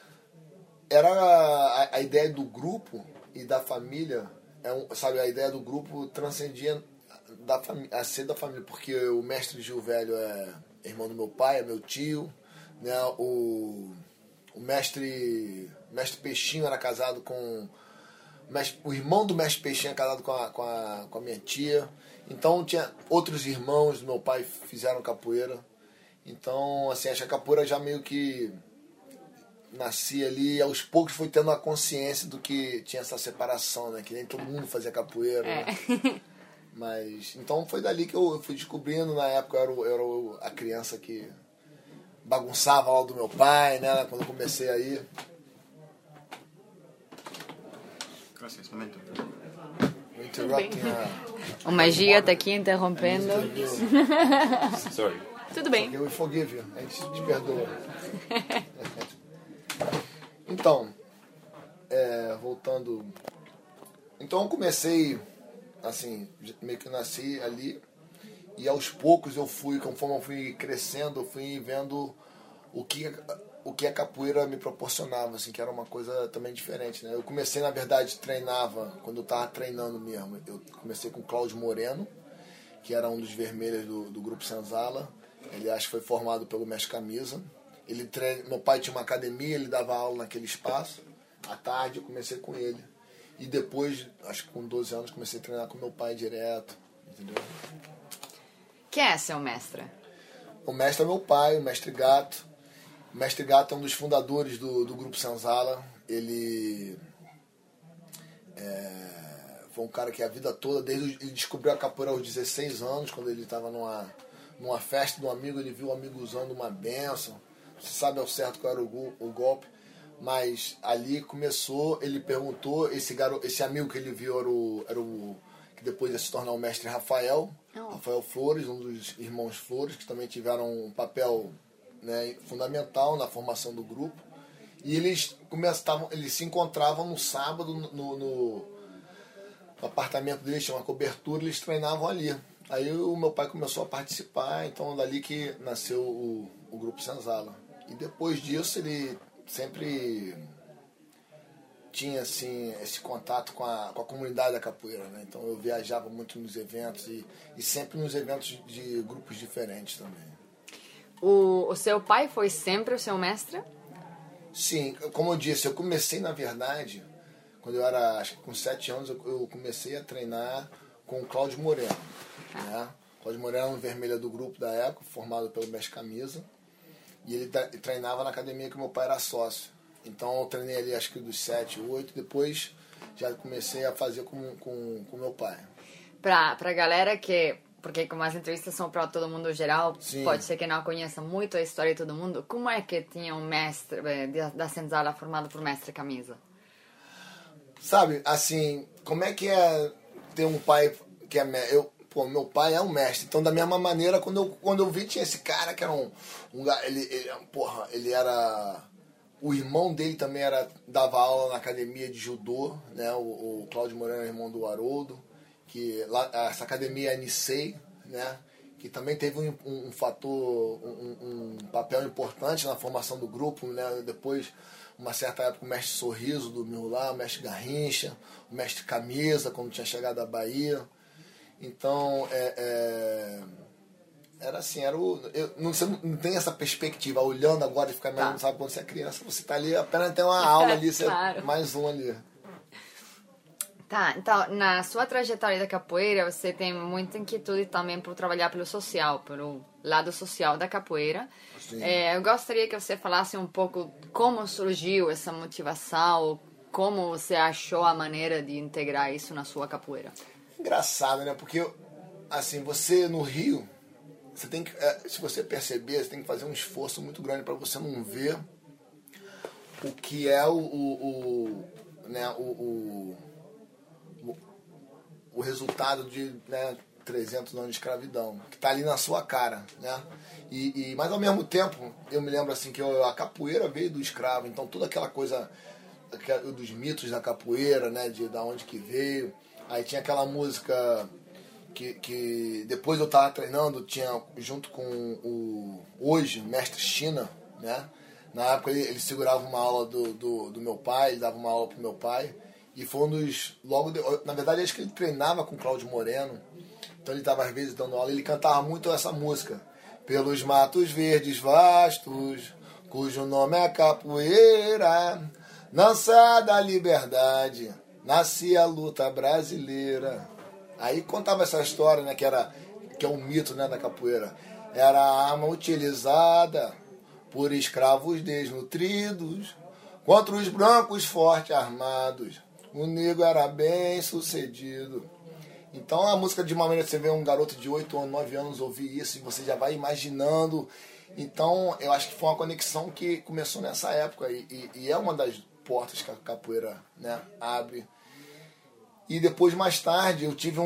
era a ideia do grupo e da família, sabe, a ideia do grupo transcendia a ser da família, porque o mestre Gil Velho é irmão do meu pai, é meu tio, né? O mestre Peixinho era casado com o irmão do mestre Peixinho é casado com a minha tia. Então tinha outros irmãos do meu pai que fizeram capoeira. Então, assim, acho que a capoeira já meio que nasci ali e aos poucos fui tendo a consciência do que tinha essa separação, né? Que nem todo mundo fazia capoeira. Né? Mas, então foi dali que eu fui descobrindo. Na época eu era a criança que bagunçava a aula do meu pai, né? Quando eu comecei aí. Gracias, momento. O Magia tá aqui interrompendo. Sorry. Tudo bem. Eu forgive you. A gente te perdoa. Então, voltando. Então eu comecei, assim, meio que nasci ali. E aos poucos conforme eu fui crescendo, eu fui vendo o que a capoeira me proporcionava, assim, que era uma coisa também diferente, né? Eu comecei, na verdade, treinava, quando eu estava treinando mesmo, eu comecei com o Cláudio Moreno, que era um dos vermelhos do Grupo Senzala. Ele acho que foi formado pelo mestre Camisa. Meu pai tinha uma academia, ele dava aula naquele espaço. À tarde eu comecei com ele. E depois, acho que com 12 anos, comecei a treinar com meu pai direto, entendeu? Quem é seu mestre? O mestre é meu pai, o mestre Gato. O mestre Gato é um dos fundadores do Grupo Senzala. Ele foi um cara que a vida toda, ele descobriu a capoeira aos 16 anos, quando ele estava numa festa de um amigo, ele viu o amigo usando uma benção. Você sabe ao certo qual era o golpe, mas ali começou, ele perguntou, esse amigo que ele viu que depois ia se tornar o mestre Rafael Flores, um dos irmãos Flores, que também tiveram um papel, né, fundamental na formação do grupo. E eles se encontravam no sábado no apartamento deles, tinha uma cobertura, eles treinavam ali. Aí o meu pai começou a participar, então dali que nasceu o grupo Senzala. E depois disso ele sempre tinha assim esse contato com a comunidade da capoeira, né? Então eu viajava muito nos eventos e sempre nos eventos de grupos diferentes também. O seu pai foi sempre o seu mestre? Sim, como eu disse, eu comecei, na verdade, quando eu era, acho que com 7 anos, eu comecei a treinar com o Cláudio Moreno. Né? Cláudio Moreno era um vermelho do grupo da época, formado pelo mestre Camisa, e ele treinava na academia que meu pai era sócio. Então eu treinei ali, acho que dos 7, 8, depois já comecei a fazer com meu pai. Pra galera que... Porque como as entrevistas são para todo mundo geral, Sim. Pode ser que não conheça muito a história de todo mundo. Como é que tinha um mestre da Senzala formado por mestre Camisa? Sabe, assim, como é que é ter um pai que é mestre? Meu pai é um mestre. Então, da mesma maneira, quando eu vi, tinha esse cara que era ele era... O irmão dele também dava aula na academia de judô, né? O Cláudio Moreno, irmão do Haroldo. Que lá, essa academia é a Nisei, né, que também teve um fator, um papel importante na formação do grupo, né, depois, uma certa época, o mestre Sorriso dormiu lá, o mestre Garrincha, o mestre Camisa, quando tinha chegado à Bahia. Então, era assim, você não tem essa perspectiva, olhando agora e ficar mais, não sabe, quando você é criança, você está ali, apenas tem uma aula ali, você Claro. mais um ali. Tá, então, na sua trajetória da capoeira, você tem muita inquietude também por trabalhar pelo social, pelo lado social da capoeira. Sim. Eu gostaria que você falasse um pouco como surgiu essa motivação, como você achou a maneira de integrar isso na sua capoeira. Engraçado, né? Porque, assim, você no Rio, você tem que, se você perceber, você tem que fazer um esforço muito grande para você não ver o que é o resultado de 300 anos de escravidão, que está ali na sua cara, né? Mas ao mesmo tempo, eu me lembro assim que a capoeira veio do escravo, então toda aquela coisa dos mitos da capoeira, né? Da onde que veio. Aí tinha aquela música que depois eu estava treinando, tinha junto com o mestre China, né? Na época ele segurava uma aula do meu pai, ele dava uma aula pro meu pai. E foi um dos... na verdade, acho que ele treinava com o Cláudio Moreno. Então ele estava às vezes dando aula. Ele cantava muito essa música. Pelos matos verdes vastos, cujo nome é capoeira, dança da liberdade, nascia a luta brasileira. Aí contava essa história, né, que é um mito, né, da capoeira. Era a arma utilizada por escravos desnutridos contra os brancos forte armados. O negro era bem sucedido. Então a música, de uma maneira, você vê um garoto de 8 ou 9 anos ouvir isso e você já vai imaginando. Então eu acho que foi uma conexão que começou nessa época e é uma das portas que a capoeira, né, abre. E depois, mais tarde, eu tive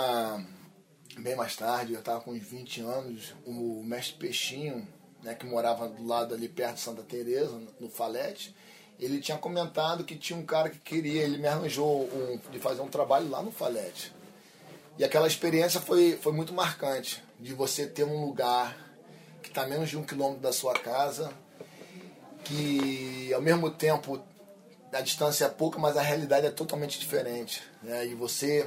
bem mais tarde, eu estava com uns 20 anos, o mestre Peixinho, né, que morava do lado ali perto de Santa Teresa, no Falete, ele tinha comentado que tinha um cara que queria, ele me arranjou de fazer um trabalho lá no Falete. E aquela experiência foi muito marcante, de você ter um lugar que está a menos de 1 quilômetro da sua casa, que ao mesmo tempo a distância é pouca, mas a realidade é totalmente diferente, né? E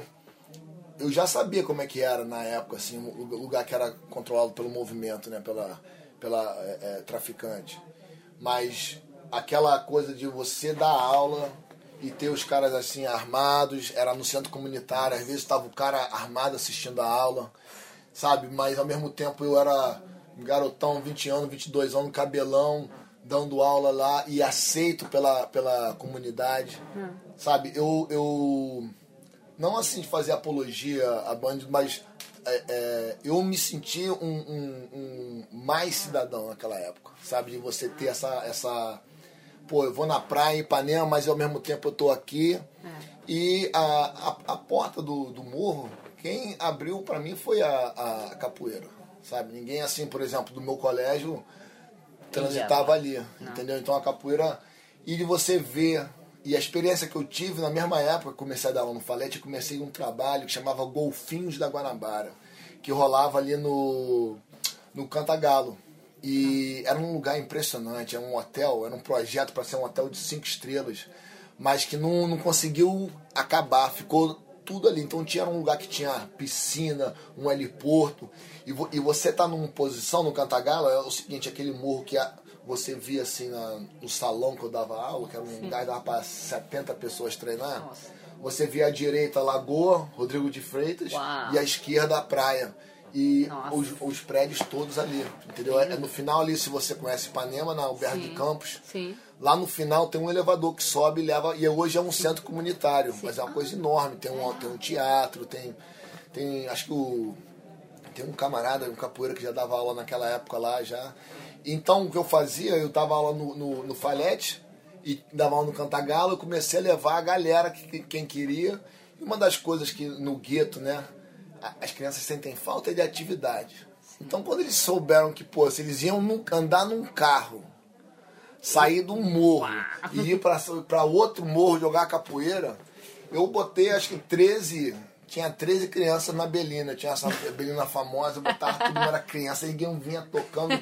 eu já sabia como é que era na época, assim, o lugar que era controlado pelo movimento, né? pela traficante. Mas aquela coisa de você dar aula e ter os caras assim armados, era no centro comunitário, às vezes estava o cara armado assistindo a aula, sabe? Mas ao mesmo tempo eu era um garotão, 20 anos, 22 anos, cabelão, dando aula lá e aceito pela comunidade, sabe? Eu não assim de fazer apologia a bandido, mas eu me senti um mais cidadão naquela época, sabe? De você ter essa pô, eu vou na praia em Ipanema, mas ao mesmo tempo eu tô aqui. E a porta do morro, quem abriu para mim foi a capoeira, sabe? Ninguém assim, por exemplo, do meu colégio transitava ali, entendeu? Então a capoeira, e de você ver, e a experiência que eu tive na mesma época que comecei a dar aula no Falete, eu comecei um trabalho que chamava Golfinhos da Guanabara, que rolava ali no Cantagalo. E era um lugar impressionante, era um hotel, era um projeto para ser um hotel de 5 estrelas, mas que não conseguiu acabar, ficou tudo ali. Então tinha um lugar que tinha piscina, um heliporto, e você tá numa posição no Cantagalo, é o seguinte, aquele morro que você via assim no salão que eu dava aula, que era um lugar que dava para 70 pessoas treinar. Nossa. Você via à direita a Lagoa, Rodrigo de Freitas, e à esquerda a praia. E os prédios todos ali, entendeu? No final ali, se você conhece Ipanema, na Alberto de Campos, lá no final tem um elevador que sobe e leva, e hoje é um centro comunitário, mas é uma coisa enorme, tem um teatro, tem acho que tem um camarada, um capoeira que já dava aula naquela época lá já. Então o que eu fazia, eu dava aula no Falete e dava aula no Cantagalo, eu comecei a levar a galera, quem queria, e uma das coisas que no gueto, né, as crianças sentem falta de atividade. Então quando eles souberam que, pô, se eles iam andar num carro, sair de um morro e ir para outro morro jogar capoeira, eu botei acho que tinha 13 crianças na Belina, tinha essa Belina famosa, eu botava todo mundo era criança, ninguém vinha tocando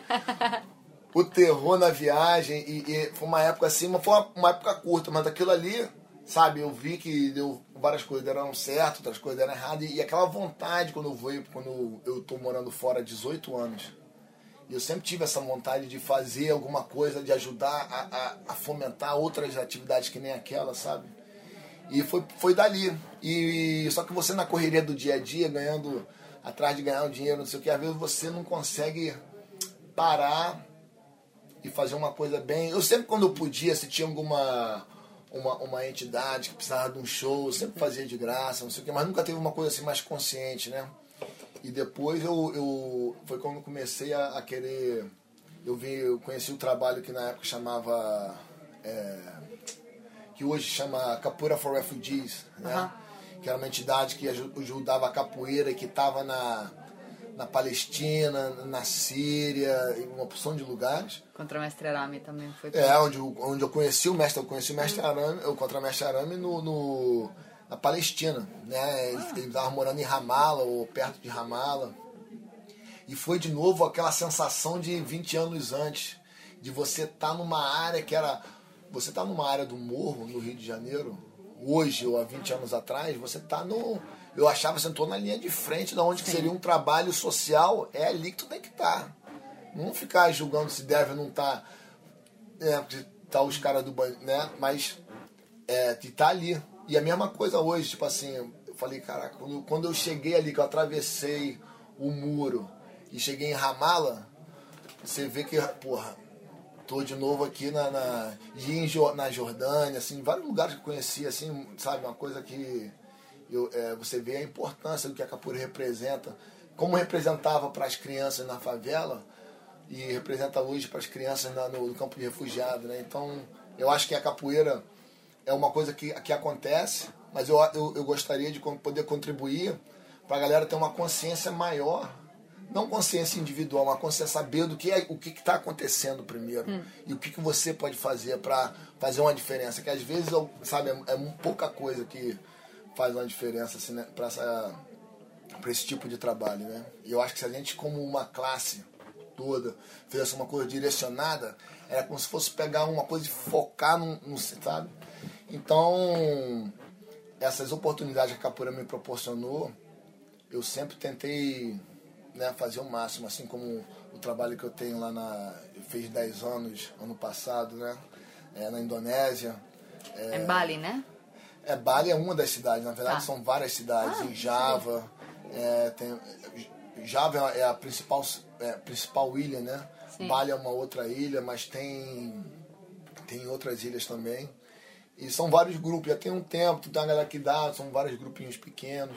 o terror na viagem, e foi uma época assim, mas foi uma época curta, mas aquilo ali, sabe, eu vi que várias coisas deram certo, outras coisas deram errado, e aquela vontade quando eu tô morando fora há 18 anos, e eu sempre tive essa vontade de fazer alguma coisa, de ajudar a fomentar outras atividades que nem aquela, sabe? E foi dali. E só que você na correria do dia a dia, atrás de ganhar um dinheiro, não sei o que, às vezes você não consegue parar e fazer uma coisa bem. Eu sempre, quando eu podia, se tinha alguma uma entidade que precisava de um show, eu sempre fazia de graça, não sei o que, mas nunca teve uma coisa assim mais consciente, né? E depois foi quando eu comecei a querer. Eu conheci o trabalho que na época chamava. Que hoje chama Capoeira for Refugees, né? Que era uma entidade que ajudava a capoeira e que estava na Palestina, na Síria, em uma opção de lugares. Contra o mestre Arame também foi. Onde eu conheci o mestre, Arame, eu contra o mestre Arame na Palestina, né? Ele estava morando em Ramala, ou perto de Ramala. E foi de novo aquela sensação de 20 anos antes, de você estar numa área que era... Você está numa área do morro, no Rio de Janeiro, hoje ou há 20 anos atrás, você está no... Eu achava que você entrou na linha de frente, de onde que seria um trabalho social, é ali que tu tem que estar. Não ficar julgando se deve ou não estar, tá os caras do banho, né? Mas de estar ali. E a mesma coisa hoje, tipo assim, eu falei, caraca, quando eu cheguei ali, que eu atravessei o muro e cheguei em Ramala, você vê que, porra, tô de novo aqui na Jordânia, assim, vários lugares que eu conheci, assim, sabe, uma coisa que você vê a importância do que a capoeira representa, como representava para as crianças na favela e representa hoje para as crianças no campo de refugiados, né? Então, eu acho que a capoeira é uma coisa que acontece, mas eu gostaria de poder contribuir para a galera ter uma consciência maior, não consciência individual, uma consciência saber o que está acontecendo primeiro e o que você pode fazer para fazer uma diferença, que às vezes, sabe, é pouca coisa que faz uma diferença assim, né, para esse tipo de trabalho, né? E eu acho que se a gente, como uma classe toda, fizesse uma coisa direcionada, era como se fosse pegar uma coisa e focar num sabe? Então, essas oportunidades que a capoeira me proporcionou, eu sempre tentei, né, fazer o máximo, assim como o trabalho que eu tenho lá eu fiz 10 anos, ano passado, né, na Indonésia. Em Bali, né? Bali é uma das cidades, na verdade são várias cidades. Em Java, Java é a principal ilha, né? Sim. Bali é uma outra ilha, mas tem outras ilhas também. E são vários grupos, já tem um tempo, tem uma galera que são vários grupinhos pequenos.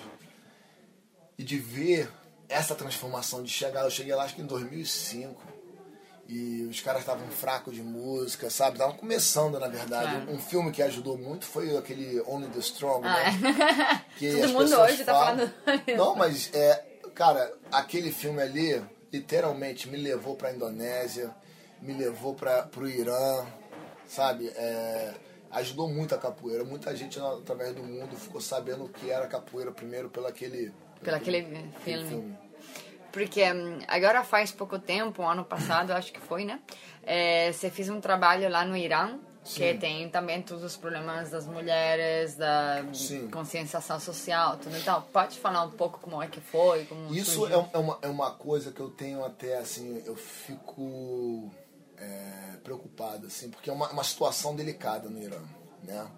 E de ver essa transformação, eu cheguei lá acho que em 2005. E os caras estavam fracos de música, sabe? Estavam começando, na verdade. Um filme que ajudou muito foi aquele Only the Strong, né? Que Todo as mundo pessoas hoje tá falam. falando. Não, mas, cara, aquele filme ali, literalmente, me levou pra Indonésia, me levou pro Irã, sabe? Ajudou muito a capoeira. Muita gente, através do mundo, ficou sabendo o que era capoeira primeiro pelo aquele filme. Porque agora faz pouco tempo, ano passado, acho que foi, né? Você fez um trabalho lá no Irã, que tem também todos os problemas das mulheres, da conscienciação social, tudo. Então, pode falar um pouco como é que foi? Como isso é uma coisa que eu tenho até, assim, eu fico preocupado, assim, porque é uma situação delicada no Irã, né?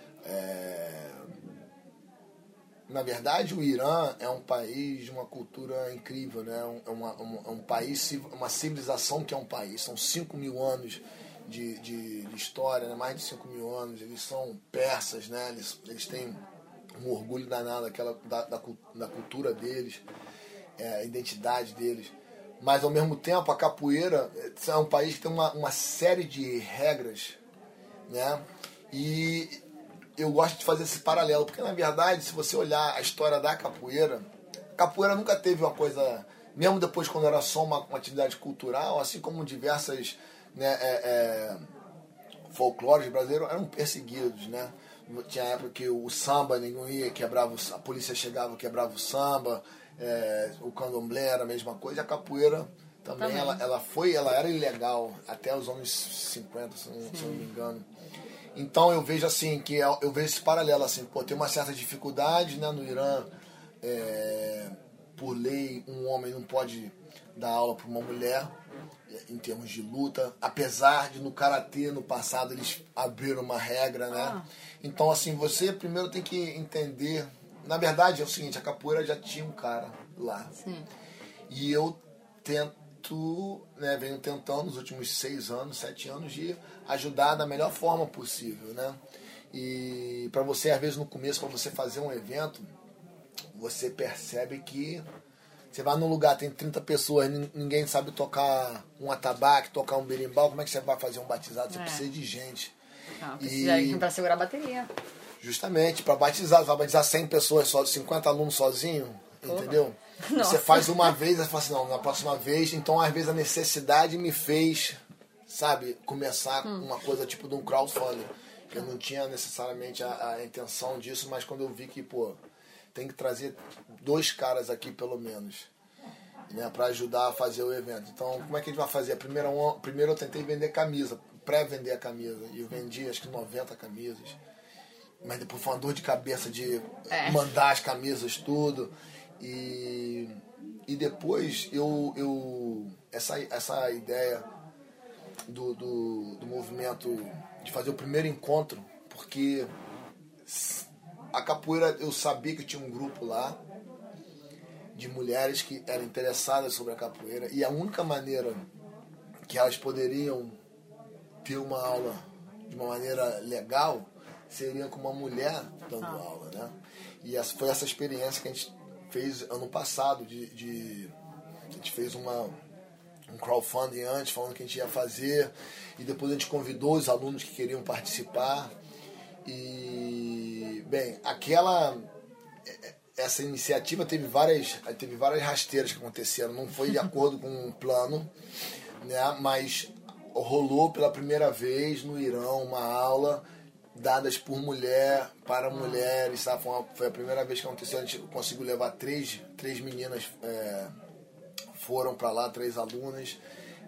Na verdade, o Irã é um país de uma cultura incrível, né? É um país, uma civilização que é um país. São 5 mil anos de história, né? Mais de 5 mil anos. Eles são persas, né? Eles têm um orgulho danado da cultura deles, a identidade deles. Mas, ao mesmo tempo, a capoeira é um país que tem uma série de regras, né? E eu gosto de fazer esse paralelo, porque na verdade, se você olhar a história da capoeira, a capoeira nunca teve uma coisa, mesmo depois quando era só uma atividade cultural, assim como diversas, né, folclores brasileiros eram perseguidos, né? Tinha época que o samba, ninguém ia, a polícia chegava, quebrava o samba, o candomblé era a mesma coisa, a capoeira também. Ela era ilegal até os anos 50, se não me engano. Então eu vejo assim, eu vejo esse paralelo assim, tem uma certa dificuldade, né, no Irã, por lei, um homem não pode dar aula para uma mulher, em termos de luta, apesar de no karatê, no passado, eles abriram uma regra, né? Então, assim, você primeiro tem que entender, na verdade é o seguinte, a capoeira já tinha um cara lá. Sim. E eu venho tentando nos últimos 6 anos, 7 anos, de ajudar da melhor forma possível, né? E para você, às vezes no começo, para você fazer um evento, você percebe que você vai num lugar, tem 30 pessoas, ninguém sabe tocar um atabaque, tocar um berimbau, como é que você vai fazer um batizado? Você precisa de gente. Precisa de gente para segurar a bateria. Justamente, para batizar, você vai batizar 100 pessoas, 50 alunos sozinho, entendeu? Nossa. Você faz uma vez, você fala assim, não, na próxima vez, então às vezes a necessidade me fez, sabe, começar com uma coisa tipo de um crowdfunding. Eu não tinha necessariamente a intenção disso, mas quando eu vi que, tem que trazer 2 caras aqui pelo menos, né, para ajudar a fazer o evento. Então, como é que a gente vai fazer? Primeiro eu tentei vender camisa, pré-vender a camisa, e eu vendi acho que 90 camisas. Mas depois foi uma dor de cabeça de mandar as camisas, tudo. E depois essa ideia do movimento de fazer o primeiro encontro, porque a capoeira, eu sabia que tinha um grupo lá de mulheres que eram interessadas sobre a capoeira, e a única maneira que elas poderiam ter uma aula de uma maneira legal seria com uma mulher dando aula, né? E foi essa experiência que a gente fez ano passado, a gente fez um crowdfunding antes, falando que a gente ia fazer, e depois a gente convidou os alunos que queriam participar. E, bem, essa iniciativa teve várias rasteiras que aconteceram, não foi de acordo com um plano, né? Mas rolou pela primeira vez no Irã uma aula dadas por mulher para mulheres, sabe? Foi a primeira vez que aconteceu. A gente conseguiu levar três meninas, foram para lá, 3 alunas.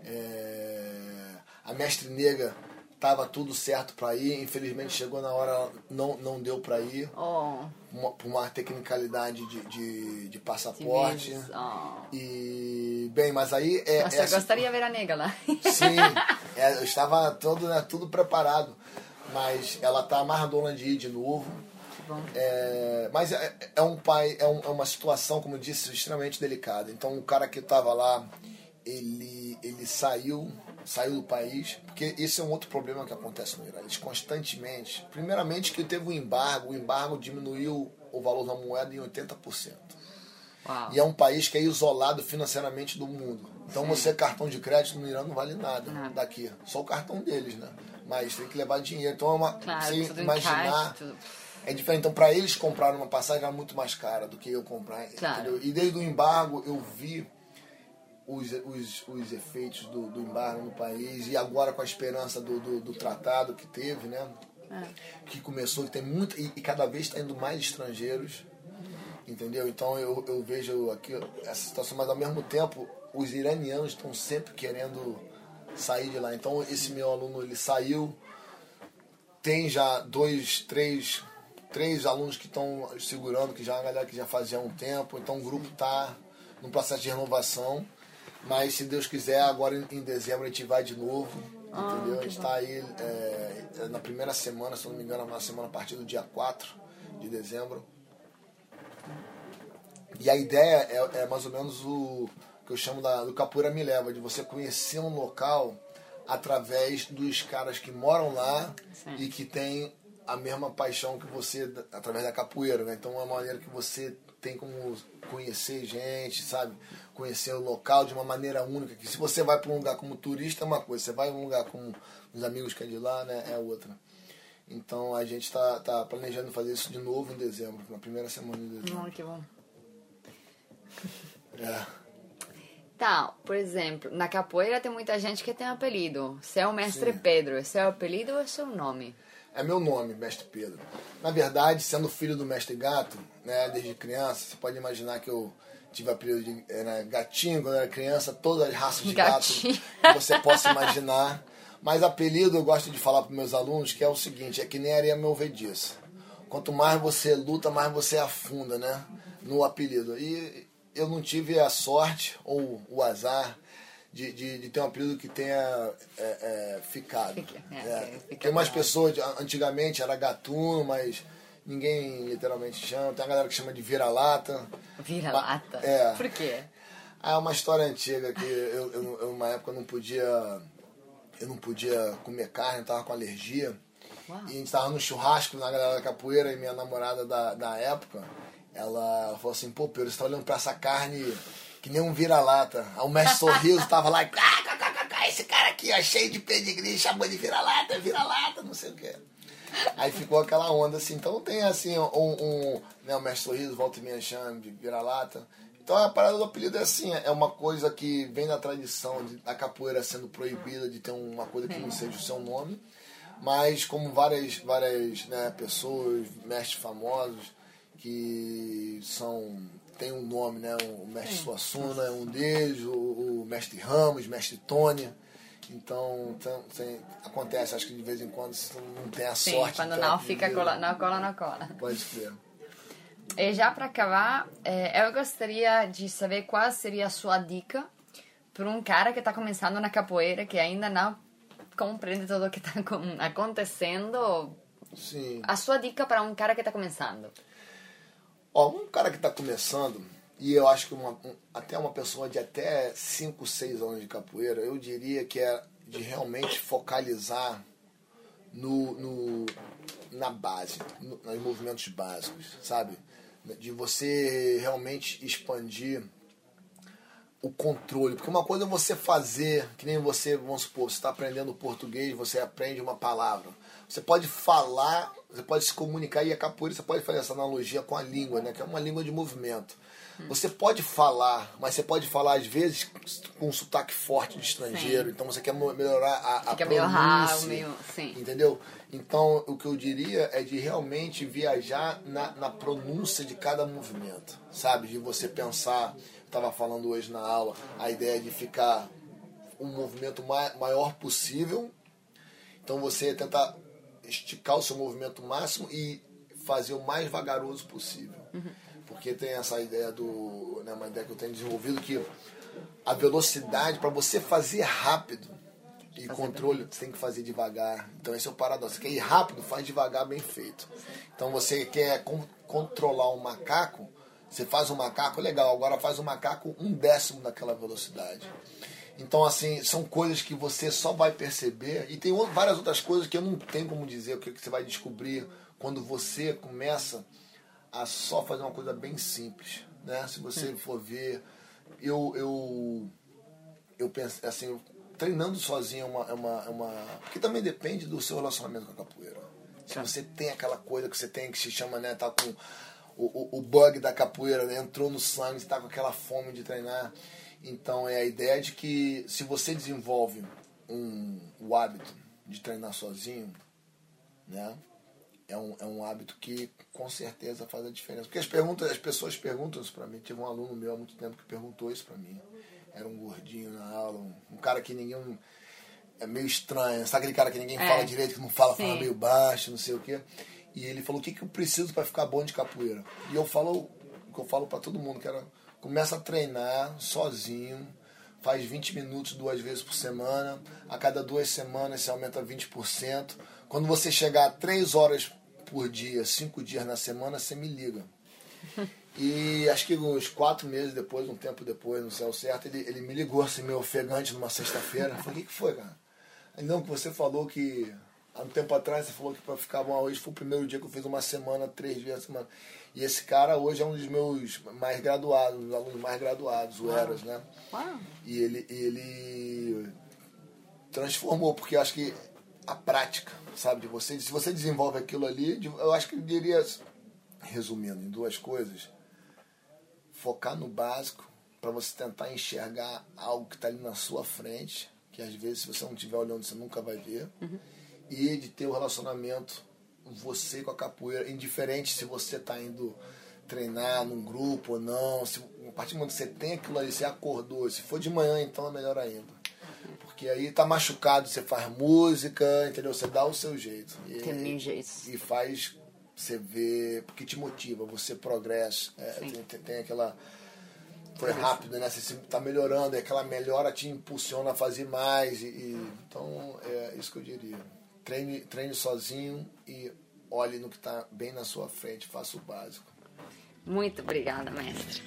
A mestre Nega tava tudo certo para ir, infelizmente chegou na hora, não deu para ir, por uma tecnicalidade de passaporte. E bem, mas aí Nossa, eu gostaria de ver a Nega lá. Sim, eu estava tudo preparado, mas ela tá amarradona de ir de novo. Mas é uma situação, como eu disse, extremamente delicada. Então o cara que estava lá, ele saiu do país, porque esse é um outro problema que acontece no Irã. Eles constantemente, primeiramente que teve o embargo diminuiu o valor da moeda em 80%. Uau. E é um país que é isolado financeiramente do mundo. Então você, cartão de crédito no Irã não vale nada daqui. Só o cartão deles, né? Mas tem que levar dinheiro. Então você imaginar... É diferente. Então, para eles comprarem uma passagem era muito mais cara do que eu comprar. Entendeu? E desde o embargo eu vi os efeitos do embargo no país, e agora com a esperança do tratado que teve, né? Que começou, que tem muito, e cada vez está indo mais estrangeiros, entendeu? Então eu vejo aqui essa situação, mas ao mesmo tempo os iranianos estão sempre querendo sair de lá. Então esse meu aluno, ele saiu, tem já três alunos que estão segurando, que já é uma galera que já fazia há um tempo. Então o grupo está num processo de renovação, mas se Deus quiser, agora em dezembro a gente vai de novo, entendeu? A gente está aí na primeira semana, se não me engano, na semana a partir do dia 4 de dezembro. E a ideia é mais ou menos o que eu chamo do Capoeira Me Leva, de você conhecer um local através dos caras que moram lá. Sim. E que tem a mesma paixão que você, através da capoeira, né? Então é uma maneira que você tem como conhecer gente, sabe? Conhecer o local de uma maneira única. Que se você vai para um lugar como turista é uma coisa, você vai para um lugar com os amigos que é de lá, né? É outra. Então a gente tá planejando fazer isso de novo em dezembro, na primeira semana de dezembro. Que bom. Então, por exemplo, na capoeira tem muita gente que tem apelido. Você é o Mestre Sim. Pedro, esse é o apelido ou é seu nome? É meu nome, Mestre Pedro. Na verdade, sendo filho do Mestre Gato, né, desde criança, você pode imaginar que eu tive apelido de gatinho quando eu era criança, todas as raças de gato que você possa imaginar. Mas apelido eu gosto de falar para meus alunos que é o seguinte, é que nem areia movediça. Quanto mais você luta, mais você afunda, né, no apelido. E eu não tive a sorte ou o azar de ter um apelido que tenha ficado. Tem umas pessoas, antigamente era gatuno, mas ninguém literalmente chama. Tem uma galera que chama de vira-lata. Vira-lata? Por quê? É uma história antiga que eu uma época eu não podia comer carne, eu tava com alergia. Uau. E a gente tava no churrasco na galera da capoeira, e minha namorada da época, ela falou assim, pô, Pedro, você tá olhando pra essa carne que nem um vira-lata. Aí o Mestre Sorriso tava lá, esse cara aqui, ó, cheio de pedigree, chamou de vira-lata, não sei o que. Aí ficou aquela onda assim. Então tem assim né, o Mestre Sorriso, volta e meia chama de vira-lata. Então a parada do apelido é assim, é uma coisa que vem da tradição da capoeira sendo proibida de ter uma coisa que não seja o seu nome. Mas como várias né, pessoas, mestres famosos, que tem um nome, né? O Mestre Suassuna é um deles, o Mestre Ramos, Mestre Tony. Então acontece, acho que de vez em quando você não tem a sorte. Quando não fica na cola. Pode ser. E já para acabar, eu gostaria de saber qual seria a sua dica para um cara que está começando na capoeira, que ainda não compreende tudo o que está acontecendo. Sim. A sua dica para um cara que está começando? Um cara que está começando, e eu acho que até uma pessoa de até 5, 6 anos de capoeira, eu diria que é de realmente focalizar na base, nos movimentos básicos, sabe? De você realmente expandir o controle. Porque uma coisa é você fazer, que nem você, vamos supor, você está aprendendo português, você aprende uma palavra. Você pode falar, você pode se comunicar, e a capoeira você pode fazer essa analogia com a língua, né? Que é uma língua de movimento. Você pode falar, mas você pode falar às vezes com um sotaque forte de estrangeiro. Sim. Então você quer melhorar a pronúncia. Sim. Entendeu? Então o que eu diria é de realmente viajar na pronúncia de cada movimento. Sabe? De você pensar, eu estava falando hoje na aula, a ideia de ficar um movimento maior possível. Então você tentar esticar o seu movimento máximo e fazer o mais vagaroso possível. Porque tem essa ideia né, uma ideia que eu tenho desenvolvido, que a velocidade, para você fazer rápido e controle, você tem que fazer devagar. Então esse é o paradoxo. Você quer ir rápido, faz devagar, bem feito. Então você quer controlar um macaco, você faz um macaco, legal, agora faz um macaco 1/10 daquela velocidade. Então, assim, são coisas que você só vai perceber. E tem várias outras coisas que eu não tenho como dizer o que você vai descobrir quando você começa a só fazer uma coisa bem simples, né? Se você for ver, eu eu penso assim, treinando sozinho é uma... Porque também depende do seu relacionamento com a capoeira. Se você tem aquela coisa que você tem, que se chama, né, tá com o bug da capoeira, né, entrou no sangue, você tá com aquela fome de treinar. Então é a ideia de que se você desenvolve o hábito de treinar sozinho, né, é um hábito que com certeza faz a diferença. Porque as pessoas perguntam isso pra mim. Tive um aluno meu há muito tempo que perguntou isso pra mim. Era um gordinho na aula, um cara que ninguém... É meio estranho, sabe aquele cara que ninguém fala direito, que não fala meio baixo, não sei o quê. E ele falou, o que eu preciso para ficar bom de capoeira? E eu falo o que eu falo para todo mundo, que era, começa a treinar sozinho, faz 20 minutos 2 vezes por semana, a cada 2 semanas você aumenta 20%. Quando você chegar a 3 horas por dia, 5 dias na semana, você me liga. E acho que uns 4 meses depois, um tempo depois, não sei ao certo, ele me ligou assim, meio ofegante, numa sexta-feira. Eu falei, o que foi, cara? Aí, não, que você falou que... Há um tempo atrás você falou que para ficar bom hoje foi o primeiro dia que eu fiz uma semana, 3 vezes a semana. E esse cara hoje é um dos meus mais graduados, um dos alunos mais graduados, o Eras, né? Uau. E ele transformou, porque eu acho que a prática, sabe, de você, se você desenvolve aquilo ali, eu acho que eu diria, resumindo em 2 coisas, focar no básico, para você tentar enxergar algo que está ali na sua frente, que às vezes se você não estiver olhando você nunca vai ver, e de ter o relacionamento você com a capoeira, indiferente se você está indo treinar num grupo ou não, se, a partir do momento que você tem aquilo ali, você acordou, se for de manhã então é melhor ainda, porque aí tá machucado, você faz música, entendeu? Você dá o seu jeito e faz você ver, porque te motiva, você progressa, tem aquela... Foi rápido, né? Você está melhorando, e aquela melhora te impulsiona a fazer mais. Então, é isso que eu diria. Treine sozinho e olhe no que está bem na sua frente, faça o básico. Muito obrigada, mestre.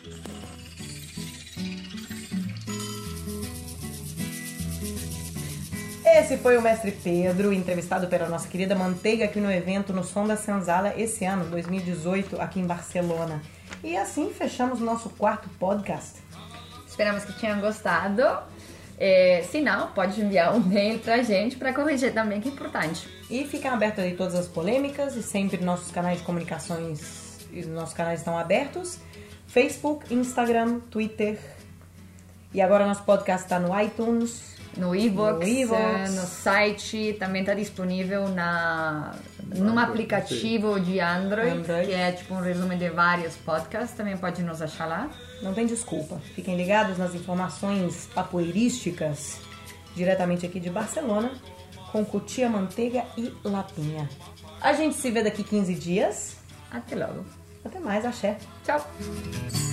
Esse foi o mestre Pedro, entrevistado pela nossa querida Manteiga aqui no evento No Som da Senzala esse ano, 2018, aqui em Barcelona. E assim fechamos o nosso 4º podcast. Esperamos que tenham gostado. Se não, pode enviar um e-mail pra gente para corrigir também, que é importante. E ficam abertas aí todas as polêmicas e sempre nossos canais de comunicações, nossos canais estão abertos. Facebook, Instagram, Twitter. E agora nosso podcast está no iTunes, no iVoox, no site, também está disponível num aplicativo de Android, que é tipo um resumo de vários podcasts, também pode nos achar lá. Não tem desculpa, fiquem ligados nas informações papoeirísticas, diretamente aqui de Barcelona, com Cutia, Manteiga e Lapinha. A gente se vê daqui 15 dias. Até logo. Até mais, axé. Tchau.